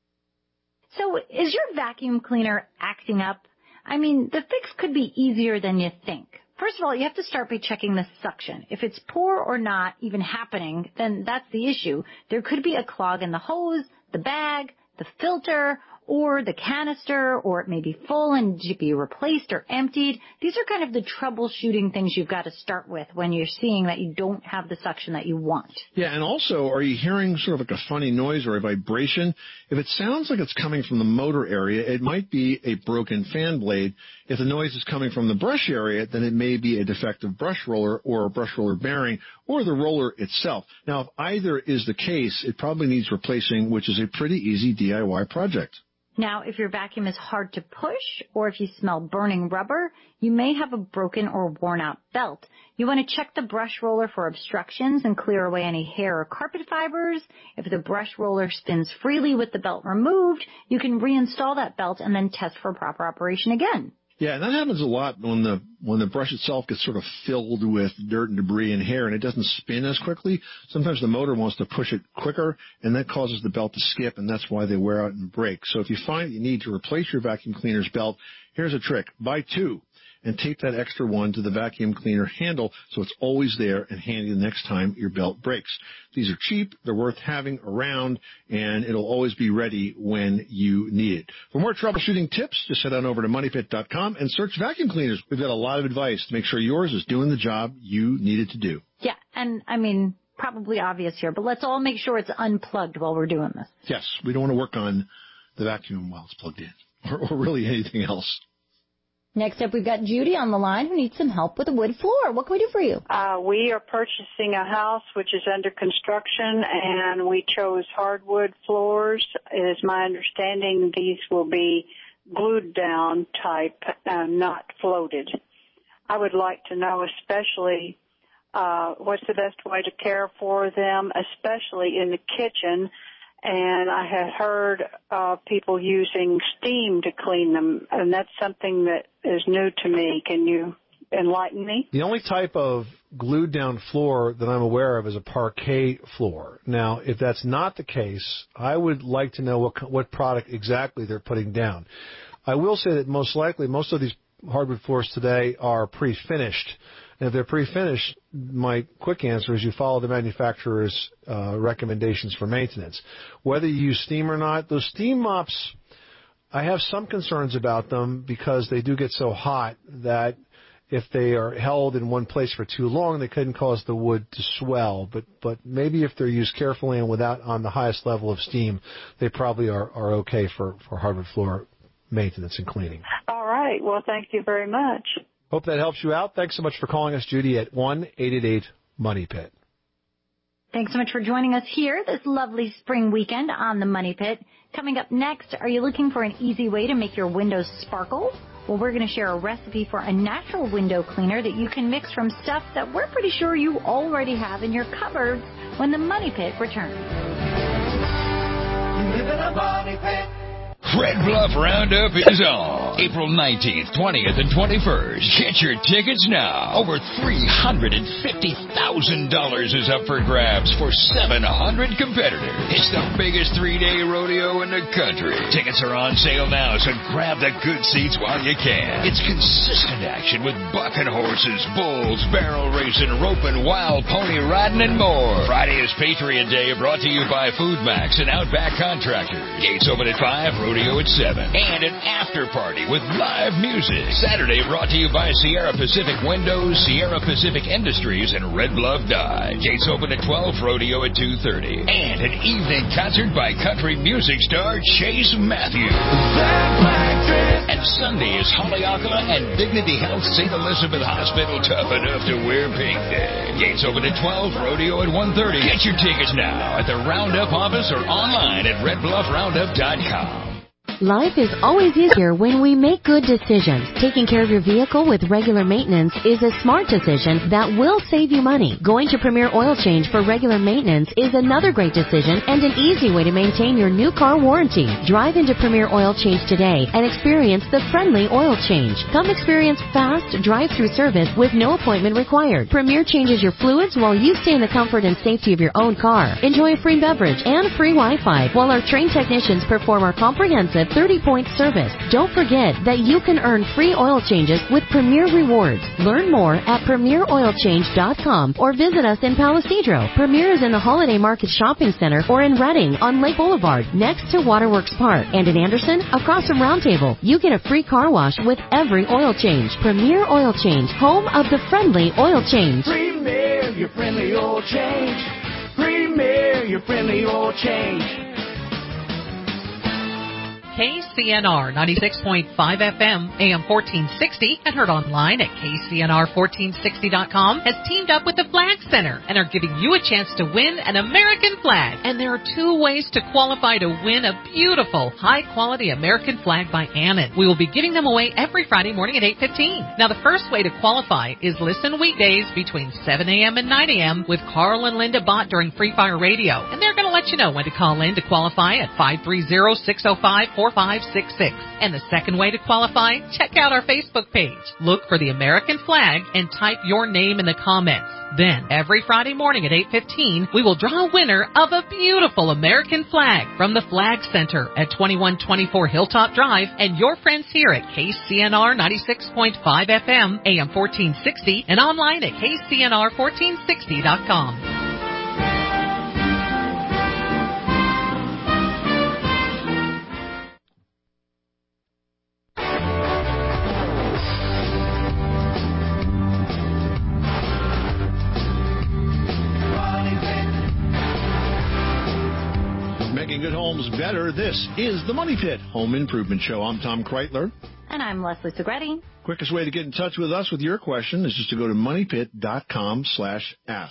So is your vacuum cleaner acting up? I mean, the fix could be easier than you think. First of all, you have to start by checking the suction. If it's poor or not even happening, then that's the issue. There could be a clog in the hose, the bag, the filter, or the canister, or it may be full and need to be replaced or emptied. These are kind of the troubleshooting things you've got to start with when you're seeing that you don't have the suction that you want. Yeah, and also, are you hearing sort of like a funny noise or a vibration? If it sounds like it's coming from the motor area, it might be a broken fan blade. If the noise is coming from the brush area, then it may be a defective brush roller or a brush roller bearing or the roller itself. Now, if either is the case, it probably needs replacing, which is a pretty easy D I Y project. Now, if your vacuum is hard to push or if you smell burning rubber, you may have a broken or worn out belt. You want to check the brush roller for obstructions and clear away any hair or carpet fibers. If the brush roller spins freely with the belt removed, you can reinstall that belt and then test for proper operation again. Yeah, and that happens a lot when the when the brush itself gets sort of filled with dirt and debris and hair and it doesn't spin as quickly. Sometimes the motor wants to push it quicker, and that causes the belt to skip, and that's why they wear out and break. So if you find that you need to replace your vacuum cleaner's belt, here's a trick. Buy two and tape that extra one to the vacuum cleaner handle so it's always there and handy the next time your belt breaks. These are cheap, they're worth having around, and it'll always be ready when you need it. For more troubleshooting tips, just head on over to money pit dot com and search vacuum cleaners. We've got a lot of advice to make sure yours is doing the job you need it to do. Yeah, and I mean, probably obvious here, but let's all make sure it's unplugged while we're doing this. Yes, we don't want to work on the vacuum while it's plugged in, or, or really anything else. Next up, we've got Judy on the line who needs some help with a wood floor. What can we do for you? Uh, we are purchasing a house which is under construction, and we chose hardwood floors. It is my understanding these will be glued down type, uh, not floated. I would like to know especially uh, what's the best way to care for them, especially in the kitchen. And I have heard uh, people using steam to clean them, and that's something that is new to me. Can you enlighten me? The only type of glued down floor that I'm aware of is a parquet floor. Now, if that's not the case, I would like to know what what product exactly they're putting down. I will say that most likely most of these hardwood floors today are pre-finished. And if they're pre-finished, my quick answer is you follow the manufacturer's uh, recommendations for maintenance. Whether you use steam or not, those steam mops, I have some concerns about them because they do get so hot that if they are held in one place for too long, they couldn't cause the wood to swell. But but maybe if they're used carefully and without on the highest level of steam, they probably are, are okay for, for hardwood floor maintenance and cleaning. All right. Well, thank you very much. Hope that helps you out. Thanks so much for calling us, Judy, at one eight eight eight money pit. Thanks so much for joining us here this lovely spring weekend on the Money Pit. Coming up next, are you looking for an easy way to make your windows sparkle? Well, we're going to share a recipe for a natural window cleaner that you can mix from stuff that we're pretty sure you already have in your cupboards when the Money Pit returns. You live in a money pit. Red Bluff Roundup is on April nineteenth, twentieth, and twenty-first. Get your tickets now. Over three hundred fifty thousand dollars is up for grabs for seven hundred competitors. It's the biggest three-day rodeo in the country. Tickets are on sale now, so grab the good seats while you can. It's consistent action with bucking horses, bulls, barrel racing, roping, wild pony riding, and more. Friday is Patriot Day, brought to you by Food Max and Outback Contractors. Gates open at five, rodeo at seven, and an after party with live music. Saturday brought to you by Sierra Pacific Windows, Sierra Pacific Industries, and Red Bluff Dodge. Gates open at twelve, rodeo at two thirty. And an evening concert by country music star Chase Matthews. And Sunday is Haleakala and Dignity Health Saint Elizabeth Hospital Tough Enough to Wear Pink Day. Gates open at twelve, rodeo at one thirty. Get your tickets now at the Roundup office or online at red bluff roundup dot com. Life is always easier when we make good decisions. Taking care of your vehicle with regular maintenance is a smart decision that will save you money. Going to Premier Oil Change for regular maintenance is another great decision and an easy way to maintain your new car warranty. Drive into Premier Oil Change today and experience the friendly oil change. Come experience fast drive-through service with no appointment required. Premier changes your fluids while you stay in the comfort and safety of your own car. Enjoy a free beverage and free Wi-Fi while our trained technicians perform our comprehensive thirty-point service. Don't forget that you can earn free oil changes with Premier Rewards. Learn more at premier oil change dot com or visit us in Palo Cedro. Premier is in the Holiday Market Shopping Center or in Redding on Lake Boulevard next to Waterworks Park. And in Anderson, across from Round Table, you get a free car wash with every oil change. Premier Oil Change, home of the friendly oil change. Premier, your friendly oil change. Premier, your friendly oil change. Case C N R ninety-six point five F M, A M fourteen sixty, and heard online at K C N R fourteen sixty dot com, has teamed up with the Flag Center and are giving you a chance to win an American flag. And there are two ways to qualify to win a beautiful, high-quality American flag by Annan. We will be giving them away every Friday morning at eight fifteen. Now, the first way to qualify is listen weekdays between seven a.m. and nine a.m. with Carl and Linda Bott during Free Fire Radio. And they're going to let you know when to call in to qualify at five three zero, six zero five, four five six six. And the second way to qualify, check out our Facebook page. Look for the American flag and type your name in the comments. Then, every Friday morning at eight fifteen, we will draw a winner of a beautiful American flag from the Flag Center at twenty-one twenty-four Hilltop Drive and your friends here at K C N R ninety-six point five F M, A M fourteen sixty, and online at K C N R fourteen sixty dot com. Making good homes better. This is the Money Pit Home Improvement Show. I'm Tom Kreitler. And I'm Leslie Segretti. Quickest way to get in touch with us with your question is just to go to moneypit.com slash ask.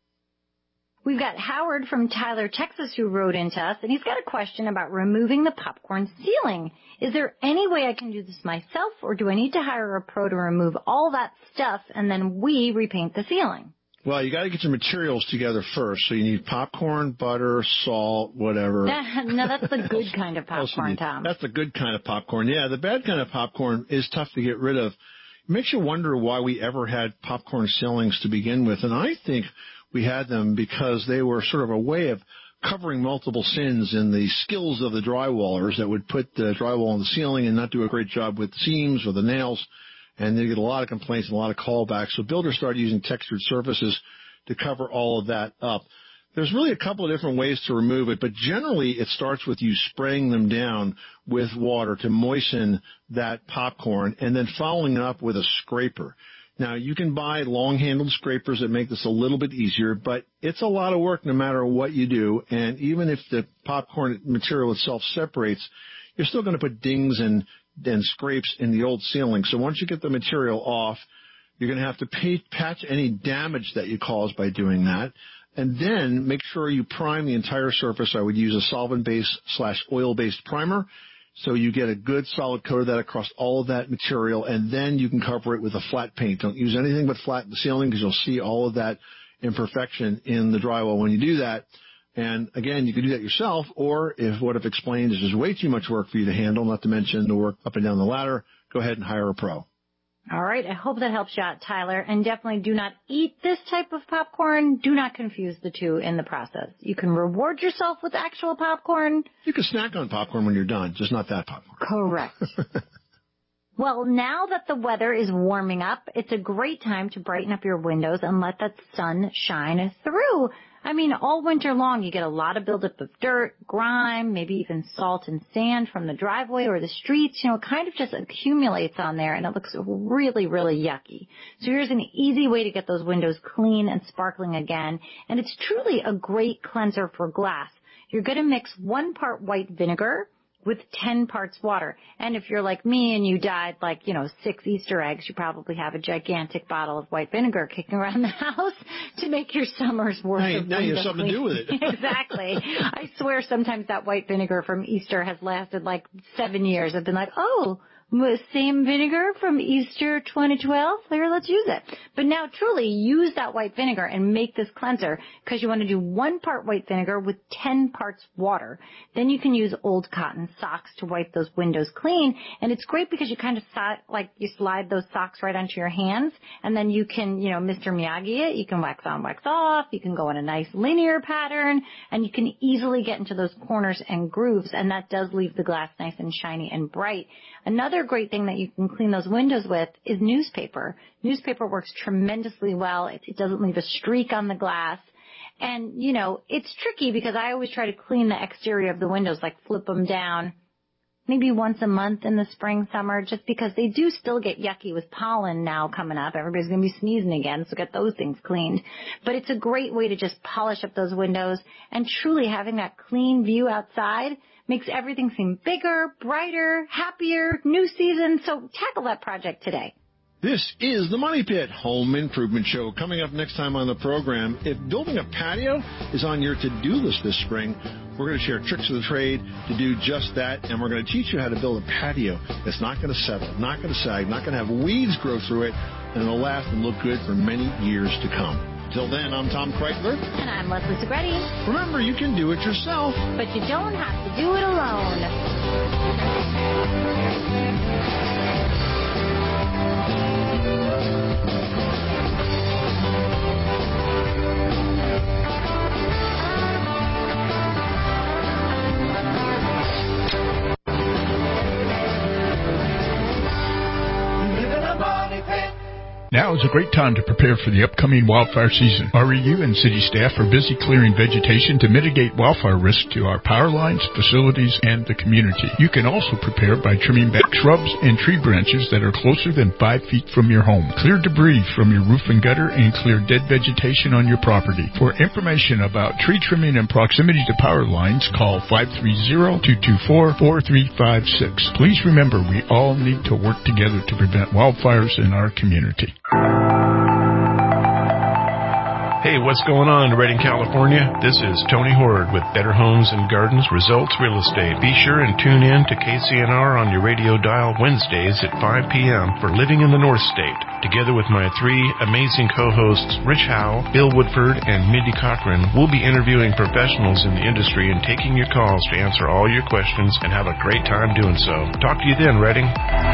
We've got Howard from Tyler, Texas, who wrote into us, and he's got a question about removing the popcorn ceiling. Is there any way I can do this myself, or do I need to hire a pro to remove all that stuff and then we repaint the ceiling? Well, you got to get your materials together first. So you need popcorn, butter, salt, whatever. No, that's the good kind of popcorn, Tom. That's the good kind of popcorn. Yeah, the bad kind of popcorn is tough to get rid of. It makes you wonder why we ever had popcorn ceilings to begin with. And I think we had them because they were sort of a way of covering multiple sins in the skills of the drywallers that would put the drywall on the ceiling and not do a great job with the seams or the nails. And they get a lot of complaints and a lot of callbacks. So builders started using textured surfaces to cover all of that up. There's really a couple of different ways to remove it, but generally it starts with you spraying them down with water to moisten that popcorn and then following it up with a scraper. Now, you can buy long-handled scrapers that make this a little bit easier, but it's a lot of work no matter what you do. And even if the popcorn material itself separates, you're still going to put dings and and scrapes in the old ceiling. So once you get the material off, you're going to have to pay, patch any damage that you cause by doing that. And then make sure you prime the entire surface. I would use a solvent-based slash oil-based primer. So you get a good solid coat of that across all of that material, and then you can cover it with a flat paint. Don't use anything but flat in the ceiling because you'll see all of that imperfection in the drywall when you do that. And again, you can do that yourself, or if what I've explained is just way too much work for you to handle, not to mention the work up and down the ladder, go ahead and hire a pro. All right. I hope that helps you out, Tyler. And definitely do not eat this type of popcorn. Do not confuse the two in the process. You can reward yourself with actual popcorn. You can snack on popcorn when you're done, just not that popcorn. Correct. Well, now that the weather is warming up, it's a great time to brighten up your windows and let that sun shine through. I mean, all winter long, you get a lot of buildup of dirt, grime, maybe even salt and sand from the driveway or the streets. You know, it kind of just accumulates on there, and it looks really, really yucky. So here's an easy way to get those windows clean and sparkling again, and it's truly a great cleanser for glass. You're going to mix one part white vinegar with ten parts water. And if you're like me and you dyed like, you know, six Easter eggs, you probably have a gigantic bottle of white vinegar kicking around the house to make your summer's worth now, of Now you have something clean. to do with it. Exactly. I swear sometimes that white vinegar from Easter has lasted like seven years. I've been like, oh, same vinegar from Easter twenty twelve? Here, let's use it. But now truly use that white vinegar and make this cleanser because you want to do one part white vinegar with ten parts water. Then you can use old cotton socks to wipe those windows clean. And it's great because you kind of like you slide those socks right onto your hands, and then you can, you know, Mister Miyagi it. You can wax on, wax off. You can go in a nice linear pattern, and you can easily get into those corners and grooves, and that does leave the glass nice and shiny and bright. Another great thing that you can clean those windows with is newspaper. Newspaper works tremendously well. It, it doesn't leave a streak on the glass. And, you know, it's tricky because I always try to clean the exterior of the windows, like flip them down maybe once a month in the spring, summer, just because they do still get yucky with pollen now coming up. Everybody's going to be sneezing again, so get those things cleaned. But it's a great way to just polish up those windows, and truly having that clean view outside makes everything seem bigger, brighter, happier, new season. So tackle that project today. This is the Money Pit Home Improvement Show. Coming up next time on the program, if building a patio is on your to-do list this spring, we're going to share tricks of the trade to do just that, and we're going to teach you how to build a patio that's not going to settle, not going to sag, not going to have weeds grow through it, and it'll last and look good for many years to come. Till then, I'm Tom Kreitler. And I'm Leslie Segretti. Remember, you can do it yourself. But you don't have to do it alone. Now is a great time to prepare for the upcoming wildfire season. R E U and city staff are busy clearing vegetation to mitigate wildfire risk to our power lines, facilities, and the community. You can also prepare by trimming back shrubs and tree branches that are closer than five feet from your home. Clear debris from your roof and gutter and clear dead vegetation on your property. For information about tree trimming and proximity to power lines, call five three zero, two two four, four three five six. Please remember, we all need to work together to prevent wildfires in our community. Hey, what's going on in Redding, California? This is Tony Horde with Better Homes and Gardens Results Real Estate. Be sure and tune in to K C N R on your radio dial Wednesdays at five p.m. for Living in the North State. Together with my three amazing co-hosts, Rich Howe, Bill Woodford, and Mindy Cochran, we'll be interviewing professionals in the industry and taking your calls to answer all your questions and have a great time doing so. Talk to you then, Redding.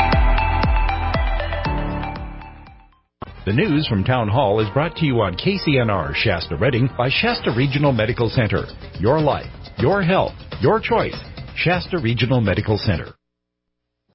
The news from Town Hall is brought to you on K C N R Shasta Redding by Shasta Regional Medical Center. Your life, your health, your choice. Shasta Regional Medical Center.